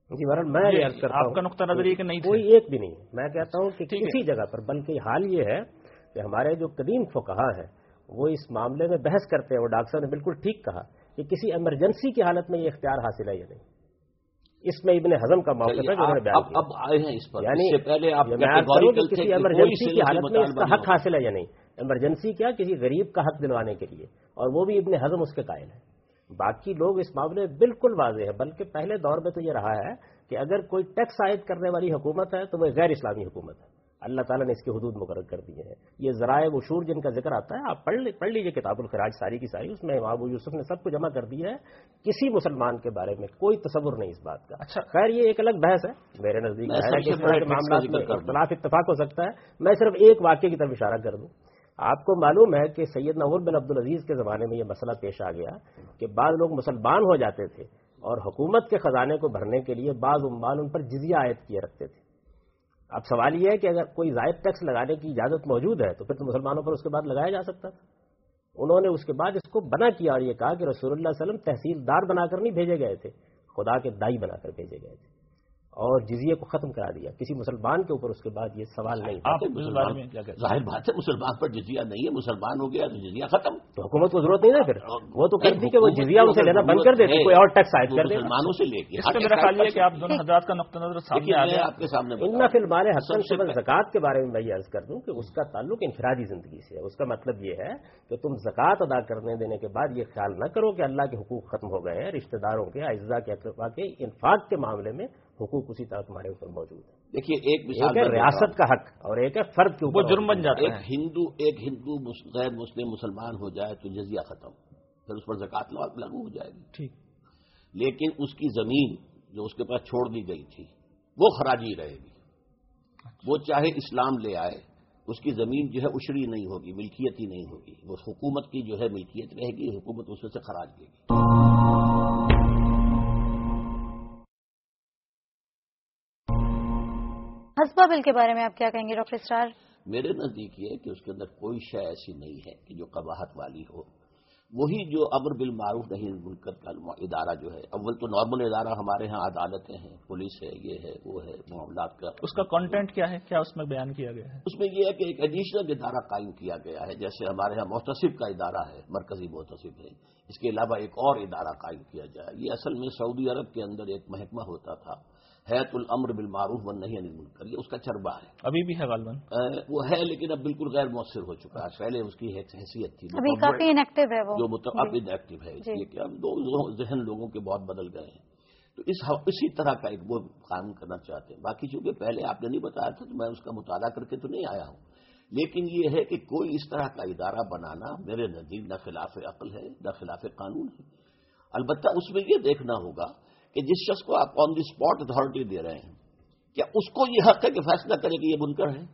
جی بہرحال میں یہ عرض کرتا ہوں آپ کا نقطہ نظر یہ کہ نہیں کوئی ایک بھی نہیں. میں کہتا ہوں کہ کسی جگہ پر، بلکہ حال یہ ہے کہ ہمارے جو قدیم فقہا ہیں وہ اس معاملے میں بحث کرتے ہیں. وہ ڈاکٹر صاحب نے بالکل ٹھیک کہا کہ کسی ایمرجنسی کی حالت میں یہ اختیار حاصل ہے یا نہیں. اس میں ابن حزم کا موقف ہے جو انہوں نے بیان کیا. اب آئے ہیں اس پر، یعنی پہلے آپ کسی ایمرجنسی کی حالت میں اس کا حق حاصل ہے یا نہیں. ایمرجنسی کیا، کسی غریب کا حق دلوانے کے لیے، اور وہ بھی ابن حزم اس کے قائل ہے. باقی لوگ اس معاملے میں بالکل واضح ہے. بلکہ پہلے دور میں تو یہ رہا ہے کہ اگر کوئی ٹیکس عائد کرنے والی حکومت ہے تو وہ غیر اسلامی حکومت ہے. اللہ تعالیٰ نے اس کی حدود مقرر کر دی ہے. یہ ذرائع وشور جن کا ذکر آتا ہے، آپ پڑھ پڑھ لیجئے کتاب الخراج ساری کی ساری، اس میں امام ابو یوسف نے سب کو جمع کر دیا ہے. کسی مسلمان کے بارے میں کوئی تصور نہیں اس بات کا. اچھا خیر یہ ایک الگ بحث ہے میرے نزدیک. اس طرح کے معاملات میں اختلاف اتفاق ہو سکتا ہے. میں صرف ایک واقعے کی طرف اشارہ کر دوں. آپ کو معلوم ہے کہ سیدنا عمر بن عبدالعزیز کے زمانے میں یہ مسئلہ پیش آ گیا کہ بعض لوگ مسلمان ہو جاتے تھے اور حکومت کے خزانے کو بھرنے کے لیے بعض عمال ان پر جزیہ عائد کیے رکھتے تھے. اب سوال یہ ہے کہ اگر کوئی زائد ٹیکس لگانے کی اجازت موجود ہے تو پھر تو مسلمانوں پر اس کے بعد لگایا جا سکتا تھا. انہوں نے اس کے بعد اس کو بنا کیا اور یہ کہا کہ رسول اللہ صلی اللہ علیہ وسلم تحصیلدار بنا کر نہیں بھیجے گئے تھے، خدا کے دائی بنا کر بھیجے گئے تھے، اور جزیے کو ختم کرا دیا. کسی مسلمان کے اوپر اس کے بعد یہ سوال نہیں. آپ اس بارے میں کیا کہتے ہیں؟ ظاہر بات ہے مسلمان پر جزیہ نہیں ہے، مسلمان ہو گیا تو جزیہ ختم. تو حکومت کو ضرورت نہیں نا پھر وہ تو کرتی کہ وہ جزیہ ان سے لینا بند کر دیتی، کوئی اور ٹیکس عائد کر دے. مسلمانوں سے لے کے اس کا میرا خیال ہے کہ آپ دونوں حضرات کا نقطہ نظر سامنے آ گیا. آپ کے سامنے ان فی المال حسن سے زکوٰۃ کے بارے میں میں یہ عرض کر دوں کہ اس کا تعلق انفرادی زندگی سے ہے. اس کا مطلب یہ ہے کہ تم زکوٰۃ ادا کرنے دینے کے بعد یہ خیال نہ کرو کہ اللہ کے حقوق ختم ہو گئے ہیں. رشتہ داروں کے، اعزاء کے، اقربا کے انفاق کے معاملے میں حقوق اسی طرح تمہارے اوپر موجود ہے. دیکھیے ایک مثال ہے ریاست کا حق اور ایک ہے فرد کے اوپر جرم بن جاتا ہے. ایک ہندو ایک ہندو غیر مسلم مسلمان ہو جائے تو جزیہ ختم، پھر اس پر زکوٰۃ لاگو ہو جائے گی. ٹھیک. لیکن اس کی زمین جو اس کے پاس چھوڑ دی گئی تھی وہ خراجی رہے گی. وہ چاہے اسلام لے آئے، اس کی زمین جو ہے اشری نہیں ہوگی، ملکیت ہی نہیں ہوگی. وہ حکومت کی جو ہے ملکیت رہے گی، حکومت اس سے خراج لے گی. حسبہ بل کے بارے میں آپ کیا کہیں گے ڈاکٹر اسرار؟ میرے نزدیک یہ کہ اس کے اندر کوئی شے ایسی نہیں ہے کہ جو قباحت والی ہو. وہی جو امر بالمعروف نہی عن المنکر کا ادارہ جو ہے، اول تو نارمل ادارہ ہمارے ہاں عدالتیں ہیں، پولیس ہے، یہ ہے وہ ہے، معاملات کا. اس کا کانٹینٹ کیا ہے، کیا اس میں بیان کیا گیا ہے؟ اس میں یہ ہے کہ ایک ایڈیشنل ادارہ قائم کیا گیا ہے. جیسے ہمارے ہاں محتسب کا ادارہ ہے، مرکزی محتسب ہے، اس کے علاوہ ایک اور ادارہ قائم کیا جائے. یہ اصل میں سعودی عرب کے اندر ایک محکمہ ہوتا تھا، حیات الامر بالمعروف والنہی عن المنکر. یہ اس کا چربہ ہے، ابھی بھی ہے غالباً وہ ہے، لیکن اب بالکل غیر مؤثر ہو چکا ہے. پہلے اس کی حیثیت تھی، ابھی کافی انیکٹیو ہے وہ، جو اب انیکٹیو ہے. اس لیے کہ اب ذہن لوگوں کے بہت بدل گئے ہیں. تو اس اسی طرح کا ایک وہ قائم کرنا چاہتے ہیں. باقی چونکہ پہلے آپ نے نہیں بتایا تھا تو میں اس کا مطالعہ کر کے تو نہیں آیا ہوں، لیکن یہ ہے کہ کوئی اس طرح کا ادارہ بنانا میرے نزدیک نہ خلاف عقل ہے نہ خلاف قانون ہے. البتہ اس میں یہ دیکھنا ہوگا کہ جس شخص کو آپ آن دی اسپاٹ اتھارٹی دے رہے ہیں، کیا اس کو یہ حق ہے کہ فیصلہ کرے کہ یہ منکر ہے؟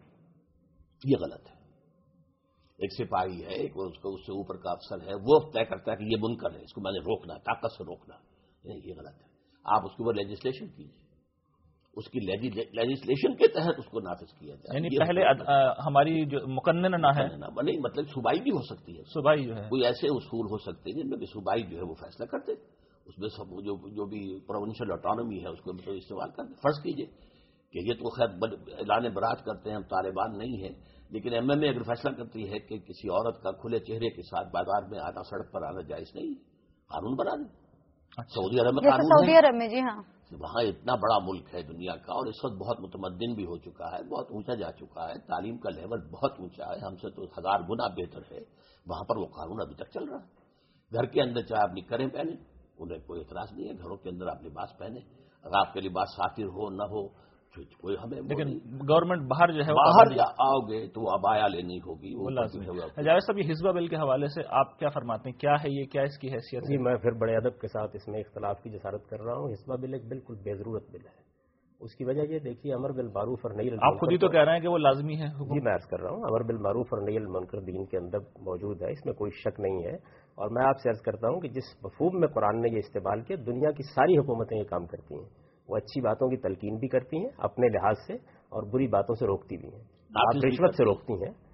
یہ غلط ہے. ایک سپاہی ہے، ایک اس کو اس سے اوپر کا افسر ہے، وہ طے کرتا ہے کہ یہ منکر ہے، اس کو میں نے روکنا، طاقت سے روکنا. یہ غلط ہے. آپ اس کے اوپر لیجسلیشن کیجیے، اس کی لیجسلیشن کے تحت اس کو نافذ کیا جائے. یعنی پہلے ہماری جو مقننہ نہ ہے، نہیں مطلب صوبائی بھی ہو سکتی ہے. صوبائی جو ہے کوئی ایسے اصول ہو سکتے ہیں جن میں کہ صوبائی جو ہے وہ فیصلہ کرتے، اس میں سب جو جو بھی پروونشل آٹونومی ہے اس کو مطلب استعمال کرتے. فرض کیجئے کہ یہ تو خیر اعلان برات کرتے ہیں، ہم طالبان نہیں ہیں، لیکن ایم ایم اے اگر فیصلہ کرتی ہے کہ کسی عورت کا کھلے چہرے کے ساتھ بازار میں آنا، سڑک پر آنا جائز نہیں، قانون بنا دیں. سعودی عرب میں قانون سعودی عرب میں جی ہاں، وہاں اتنا بڑا ملک ہے دنیا کا، اور اس وقت بہت متمدن بھی ہو چکا ہے، بہت اونچا جا چکا ہے، تعلیم کا لیول بہت اونچا ہے، ہم سے تو ہزار گنا بہتر ہے. وہاں پر وہ قانون ابھی تک چل رہا ہے. گھر کے اندر چاہے آپ نکریں پہنے، انہیں کوئی اعتراض نہیں ہے. گھروں کے اندر آپ لباس پہنے، اگر آپ کے لباس ساتر ہو نہ ہو کوئی ہمیں، لیکن گورنمنٹ باہر جو ہے باہر آؤ گے تو عبایا لینی ہوگی. جاوید صاحب یہ حزبہ بل کے حوالے سے آپ کیا فرماتے ہیں، کیا ہے یہ، کیا اس کی حیثیت؟ جی میں پھر بڑے ادب کے ساتھ اس میں اختلاف کی جسارت کر رہا ہوں. حزبہ بل ایک بالکل بے ضرورت بل ہے. اس کی وجہ یہ دیکھیے، امر بالمعروف اور نہی عن المنکر، آپ خود ہی تو کہہ رہے ہیں کہ وہ لازمی ہے. جی میں عرض کر رہا ہوں، امر بالمعروف اور نہی عن المنکر دین کے اندر موجود ہے، اس میں کوئی شک نہیں ہے. اور میں آپ سے عرض کرتا ہوں کہ جس مفہوم میں قرآن نے یہ استعمال کیا، دنیا کی ساری حکومتیں یہ کام کرتی ہیں. وہ اچھی باتوں کی تلقین بھی کرتی ہیں اپنے لحاظ سے، اور بری باتوں سے روکتی بھی ہیں. آپ رشوت سے روکتی ہیں،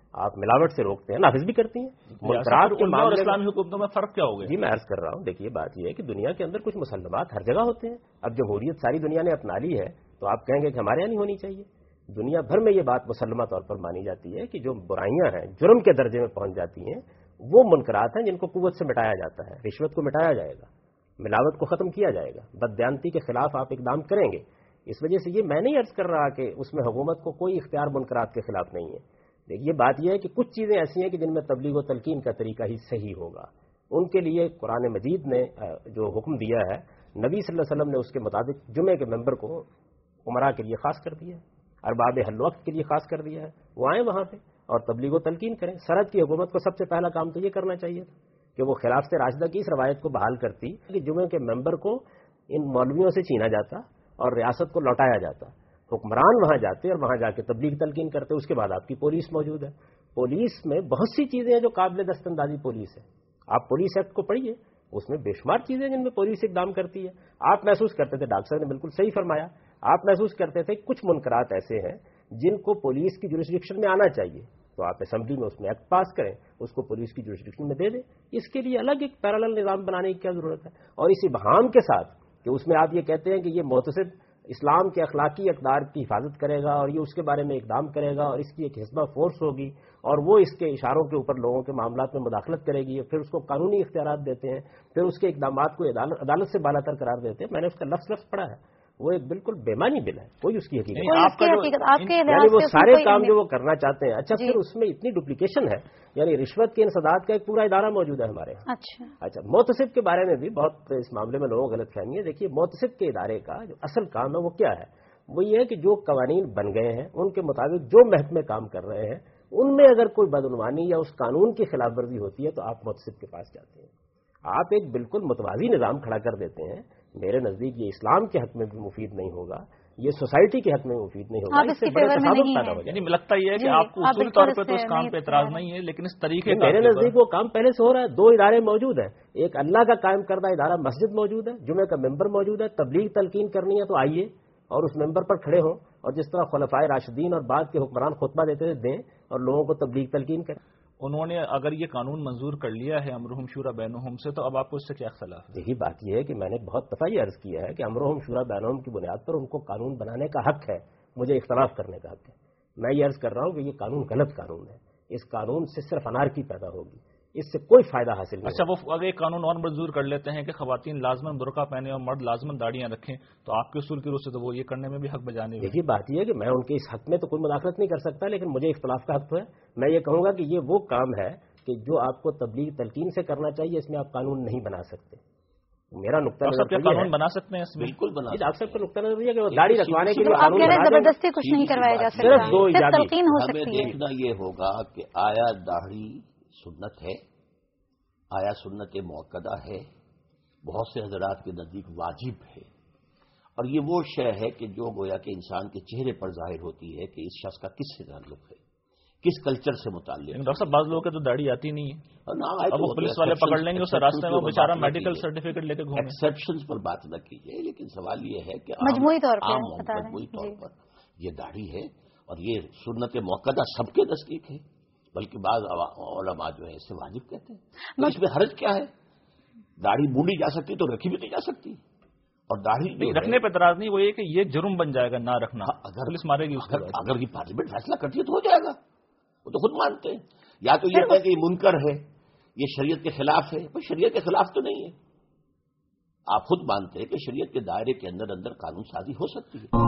آپ ملاوٹ سے روکتے ہیں، نافذ بھی کرتی ہیں منکرات کے معاملے اور اسلامی حکومتوں میں فرق کیا ہوگا؟ جی میں عرض کر رہا ہوں، دیکھیے بات یہ ہے کہ دنیا کے اندر کچھ مسلمات ہر جگہ ہوتے ہیں. اب جمہوریت ساری دنیا نے اپنا لی ہے تو آپ کہیں گے کہ ہمارے یہاں نہیں ہونی چاہیے. دنیا بھر میں یہ بات مسلمہ طور پر مانی جاتی ہے کہ جو برائیاں ہیں جرم کے درجے میں پہنچ جاتی ہیں وہ منکرات ہیں جن کو قوت سے مٹایا جاتا ہے. رشوت کو مٹایا جائے گا، ملاوٹ کو ختم کیا جائے گا، بددیانتی کے خلاف آپ اقدام کریں گے. اس وجہ سے یہ میں نہیں عرض کر رہا کہ اس میں حکومت کو کوئی اختیار منکرات کے خلاف نہیں ہے. دیکھیے بات یہ ہے کہ کچھ چیزیں ایسی ہیں کہ جن میں تبلیغ و تلقین کا طریقہ ہی صحیح ہوگا. ان کے لیے قرآن مجید نے جو حکم دیا ہے نبی صلی اللہ علیہ وسلم نے اس کے مطابق جمعے کے ممبر کو عمرہ کے لیے خاص کر دیا ہے، ارباب حل وقت کے لیے خاص کر دیا ہے. وہ آئیں وہاں پہ اور تبلیغ و تلقین کریں. سرحد کی حکومت کو سب سے پہلا کام تو یہ کرنا چاہیے تھا کہ وہ خلافت راشدہ کی اس روایت کو بحال کرتی کہ جمعے کے ممبر کو ان مولویوں سے چھینا جاتا اور ریاست کو لوٹایا جاتا. حکمران وہاں جاتے اور وہاں جا کے تبلیغ تلقین کرتے. اس کے بعد آپ کی پولیس موجود ہے. پولیس میں بہت سی چیزیں ہیں جو قابل دست اندازی پولیس ہے. آپ پولیس ایکٹ کو پڑھیے، اس میں بے شمار چیزیں جن میں پولیس اقدام کرتی ہے. آپ محسوس کرتے تھے، ڈاکٹر صاحب نے بالکل صحیح فرمایا، آپ محسوس کرتے تھے کچھ منکرات ایسے ہیں جن کو پولیس کی جورسڈکشن میں آنا چاہیے تو آپ اسمبلی میں اس میں ایکٹ پاس کریں، اس کو پولیس کی جورسڈکشن میں دے دیں. اس کے لیے الگ ایک پیرالل نظام بنانے کی کیا ضرورت ہے؟ اور اسی بہام کے ساتھ کہ اس میں آپ یہ کہتے ہیں کہ یہ محتسب اسلام کے اخلاقی اقدار کی حفاظت کرے گا اور یہ اس کے بارے میں اقدام کرے گا اور اس کی ایک حزبہ فورس ہوگی اور وہ اس کے اشاروں کے اوپر لوگوں کے معاملات میں مداخلت کرے گی، پھر اس کو قانونی اختیارات دیتے ہیں، پھر اس کے اقدامات کو عدالت سے بالا تر قرار دیتے ہیں. میں نے اس کا لفظ لفظ پڑھا ہے، وہ ایک بالکل بے معنی بل ہے، کوئی اس کی حقیقت یعنی وہ سارے کام جو وہ کرنا چاہتے ہیں. اچھا پھر اس میں اتنی ڈپلیکیشن ہے، یعنی رشوت کے انسداد کا ایک پورا ادارہ موجود ہے ہمارے یہاں. اچھا اچھا محتسب کے بارے میں بھی بہت اس معاملے میں لوگوں کو غلط فہمی ہے. دیکھیے محتسب کے ادارے کا جو اصل کام ہے وہ کیا ہے؟ وہ یہ ہے کہ جو قوانین بن گئے ہیں ان کے مطابق جو محکمے کام کر رہے ہیں ان میں اگر کوئی بدعنوانی یا اس قانون کی خلاف ورزی ہوتی ہے تو آپ محتسب کے پاس جاتے ہیں. آپ ایک بالکل متوازی نظام کھڑا کر دیتے ہیں. میرے نزدیک یہ اسلام کے حق میں بھی مفید نہیں ہوگا، یہ سوسائٹی کے حق میں مفید نہیں ہوگا. اس سے بڑے تصادم پیدا ہو جائے. یعنی لگتا یہ ہے کہ آپ کو اصولی طور پہ تو اس کام پہ اعتراض نہیں ہے، لیکن اس طریقے میرے نزدیک وہ کام پہلے سے ہو رہا ہے. دو ادارے موجود ہیں، ایک اللہ کا قائم کردہ ادارہ مسجد موجود ہے، جمعہ کا ممبر موجود ہے. تبلیغ تلقین کرنی ہے تو آئیے اور اس ممبر پر کھڑے ہوں اور جس طرح خلفائے راشدین اور بعد کے حکمران خطبہ دیتے تھے دیں اور لوگوں کو تبلیغ تلقین کریں. انہوں نے اگر یہ قانون منظور کر لیا ہے امرہم شورا بینہم سے، تو اب آپ کو اس سے کیا اختلاف ہے؟ یہی بات یہ ہے کہ میں نے بہت دفعہ یہ عرض کیا ہے کہ امرہم شورا بینہم کی بنیاد پر ان کو قانون بنانے کا حق ہے، مجھے اختلاف کرنے کا حق ہے. میں یہ عرض کر رہا ہوں کہ یہ قانون غلط قانون ہے. اس قانون سے صرف انارکی پیدا ہوگی، اس سے کوئی فائدہ حاصل نہیں. اچھا وہ اگر ایک قانون اور منظور کر لیتے ہیں کہ خواتین لازماً برقع پہنے اور مرد لازماً داڑیاں رکھیں، تو آپ کے اصول کی روح سے تو وہ یہ کرنے میں بھی حق بجانے. یہی بات یہ ہے کہ میں ان کے اس حق میں تو کوئی مداخلت نہیں کر سکتا، لیکن مجھے اختلاف کا حق تو ہے. میں یہ کہوں گا کہ یہ وہ کام ہے کہ جو آپ کو تبلیغ تلقین سے کرنا چاہیے، اس میں آپ قانون نہیں بنا سکتے. میرا نقطہ نظر قانون بنا سکتے ہیں، بالکل بنا. ڈاکٹر صاحب کا نقطہ نظر یہ کہ وہ داڑھی رکھوانے کے لیے قانون زبردستی کچھ نہیں کروایا جا سکتا، صرف دو تلقین ہو سکتی ہے. دیکھنا یہ ہوگا کہ آیا داڑھی سنت ہے، آیا سنت موقدہ ہے، بہت سے حضرات کے نزدیک واجب ہے، اور یہ وہ شے ہے کہ جو گویا کہ انسان کے چہرے پر ظاہر ہوتی ہے کہ اس شخص کا کس سے تعلق ہے، کس کلچر سے متعلق. ڈاکٹر صاحب بعض لوگوں کے تو داڑھی آتی نہیں ہے، اب وہ پولیس والے پکڑ لیں گے اسے راستے میں، وہ بیچارہ میڈیکل سرٹیفکیٹ لے کے گھومے. ایکسیپشنز پر بات نہ کیجیے، لیکن سوال یہ ہے کہ مجموعی طور پر مجموعی طور پر یہ داڑھی ہے اور یہ سنت موقدہ سب کے نزدیک ہے، بلکہ بعض علماء جو ہے اس سے واجب کہتے ہیں. تو اس میں حرج کیا ہے؟ داڑھی بوڑھی جا سکتی تو رکھی بھی نہیں جا سکتی. اور داڑھی رکھنے پہ اعتراض نہیں، وہ یہ کہ یہ جرم بن جائے گا نہ رکھنا، پولیس مارے گی. اگر یہ پارلیمنٹ فیصلہ کرتی ہے تو ہو جائے گا، وہ تو خود مانتے ہیں. یا تو یہ ہے کہ یہ منکر ہے، یہ شریعت کے خلاف ہے. بھائی شریعت کے خلاف تو نہیں ہے، آپ خود مانتے ہیں کہ شریعت کے دائرے کے اندر اندر قانون سازی ہو سکتی ہے.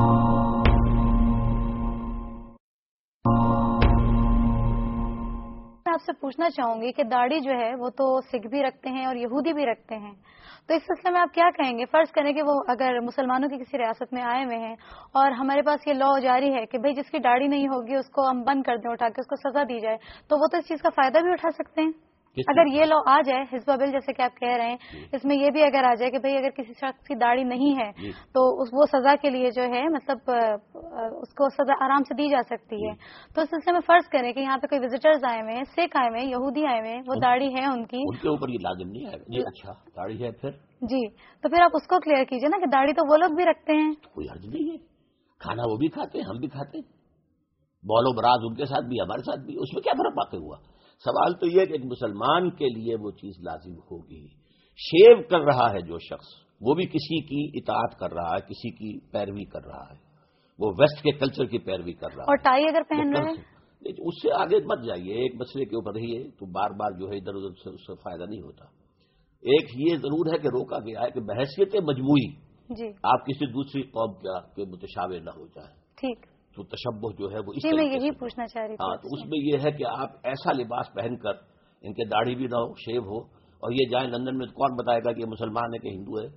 میں آپ سے پوچھنا چاہوں گی کہ داڑھی جو ہے وہ تو سکھ بھی رکھتے ہیں اور یہودی بھی رکھتے ہیں، تو اس سلسلے میں آپ کیا کہیں گے؟ فرض کریں کہ وہ اگر مسلمانوں کی کسی ریاست میں آئے ہوئے ہیں اور ہمارے پاس یہ لا جاری ہے کہ بھئی جس کی داڑھی نہیں ہوگی اس کو ہم بند کر دیں اٹھا کے، اس کو سزا دی جائے، تو وہ تو اس چیز کا فائدہ بھی اٹھا سکتے ہیں؟ اگر یہ لا آ جائے حزبہ بل جیسے کہ آپ کہہ رہے ہیں، اس میں یہ بھی اگر آ جائے کہ بھئی اگر کسی شخص کی داڑھی نہیں ہے تو وہ سزا کے لیے جو ہے مطلب اس کو سزا آرام سے دی جا سکتی ہے، تو اس سلسلے میں فرض کریں کہ یہاں پہ کوئی وزٹرز آئے ہوئے ہیں، سکھ آئے ہوئے ہیں، یہودی آئے ہوئے ہیں، وہ داڑھی ہے ان کی، ان کے اوپر یہ لازم نہیں ہے. اچھا داڑھی ہے پھر جی، تو پھر آپ اس کو کلیئر کیجئے نا کہ داڑھی تو وہ لوگ بھی رکھتے ہیں. کوئی حرج نہیں ہے، کھانا وہ بھی کھاتے ہیں، ہم بھی کھاتے ہیں. بول و براز ان کے ساتھ بھی ہمارے ساتھ بھی، اس میں کیا فرق واقع ہوا؟ سوال تو یہ ہے کہ ایک مسلمان کے لیے وہ چیز لازم ہوگی. شیو کر رہا ہے جو شخص، وہ بھی کسی کی اطاعت کر رہا ہے، کسی کی پیروی کر رہا ہے، وہ ویسٹ کے کلچر کی پیروی کر رہا ہے. اور ٹائی اگر پہن رہا ہے اس سے آگے مت جائیے، ایک مسئلے کے اوپر رہیے تو بار بار جو ہے ادھر ادھر سے اس سے فائدہ نہیں ہوتا. ایک یہ ضرور ہے کہ روکا گیا ہے کہ بحیثیت مجموعی جی آپ کسی دوسری قوم کے متشابہ نہ ہو جائیں. ٹھیک. تو تشبہ جو ہے وہ اس جی میں طریقے یہی سے پوچھنا چاہ رہی تھی. ہاں، تو اس میں یہ ہے کہ آپ ایسا لباس پہن کر، ان کے داڑھی بھی نہ ہو، شیو ہو، اور یہ جائیں لندن میں، تو کون بتائے گا کہ یہ مسلمان ہے کہ ہندو ہے،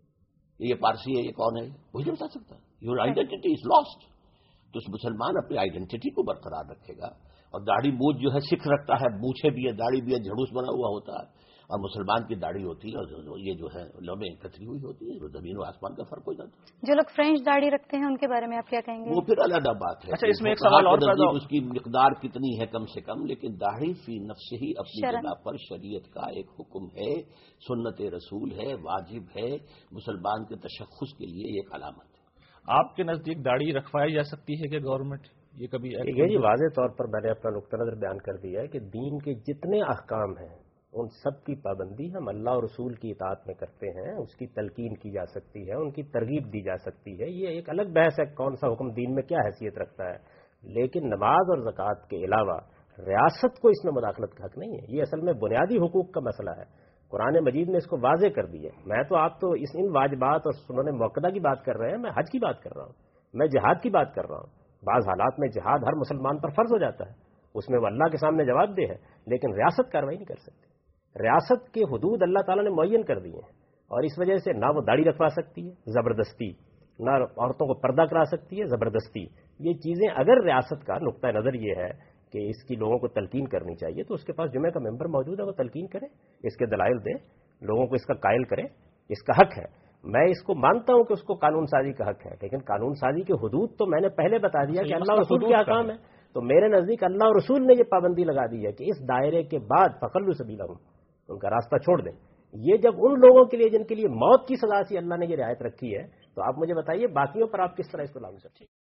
یہ پارسی ہے، یہ کون ہے؟ وہی نہیں بتا سکتا. Your identity is lost. تو اس مسلمان اپنی آئیڈینٹی کو برقرار رکھے گا. اور داڑھی مونچھ جو ہے سکھ رکھتا ہے، مونچھے بھی ہے، داڑھی بھی ہے، جھڑوس بنا ہوا ہوتا ہے، اور مسلمان کی داڑھی ہوتی ہے اور یہ جو ہے لمبے کتری ہوئی ہوتی ہے، وہ زمین و آسمان کا فرق ہو جاتا ہے. جو لوگ فرینچ داڑھی رکھتے ہیں ان کے بارے میں آپ کیا کہیں گے؟ وہ پھر علیحدہ بات ہے. اچھا، اس میں ایک سوال اور پیدا ہو، اس کی مقدار کتنی ہے کم سے کم، لیکن داڑھی فی نفس ہی اپنی جگہ پر شریعت کا ایک حکم ہے، سنت رسول ہے، واجب ہے، مسلمان کے تشخص کے لیے ایک علامت ہے. آپ کے نزدیک داڑھی رکھوائی جا سکتی ہے کہ گورنمنٹ یہ کبھی یہ جی واضح طور پر میں نے اپنا نقطہ نظر بیان کر دیا ہے کہ دین کے جتنے احکام ہیں ان سب کی پابندی ہم اللہ اور رسول کی اطاعت میں کرتے ہیں. اس کی تلقین کی جا سکتی ہے، ان کی ترغیب دی جا سکتی ہے. یہ ایک الگ بحث ہے کون سا حکم دین میں کیا حیثیت رکھتا ہے، لیکن نماز اور زکوٰۃ کے علاوہ ریاست کو اس میں مداخلت کا حق نہیں ہے. یہ اصل میں بنیادی حقوق کا مسئلہ ہے. قرآن مجید نے اس کو واضح کر دی ہے. میں تو آپ تو اس ان واجبات اور سنن موقدہ کی بات کر رہے ہیں، میں حج کی بات کر رہا ہوں، میں جہاد کی بات کر رہا ہوں. بعض حالات میں جہاد ہر مسلمان پر فرض ہو جاتا ہے، اس میں وہ اللہ کے سامنے جواب دہ ہے، لیکن ریاست کارروائی نہیں کر سکتی. ریاست کے حدود اللہ تعالیٰ نے معین کر دیے ہیں، اور اس وجہ سے نہ وہ داڑھی رکھوا سکتی ہے زبردستی، نہ عورتوں کو پردہ کرا سکتی ہے زبردستی. یہ چیزیں اگر ریاست کا نقطہ نظر یہ ہے کہ اس کی لوگوں کو تلقین کرنی چاہیے، تو اس کے پاس جمعہ کا ممبر موجود ہے، وہ تلقین کرے، اس کے دلائل دے، لوگوں کو اس کا قائل کرے. اس کا حق ہے. میں اس کو مانتا ہوں کہ اس کو قانون سازی کا حق ہے، لیکن قانون سازی کے حدود تو میں نے پہلے بتا دیا کہ اللہ اور رسول کے احکام ہے. تو میرے نزدیک اللہ اور رسول نے یہ پابندی لگا دی ہے کہ اس دائرے کے بعد فخلو سبیلہم، ان کا راستہ چھوڑ دیں. یہ جب ان لوگوں کے لیے جن کے لیے موت کی سزا سی اللہ نے یہ رعایت رکھی ہے، تو آپ مجھے بتائیے باقیوں پر آپ کس طرح اس کو لاگو کرتے ہیں؟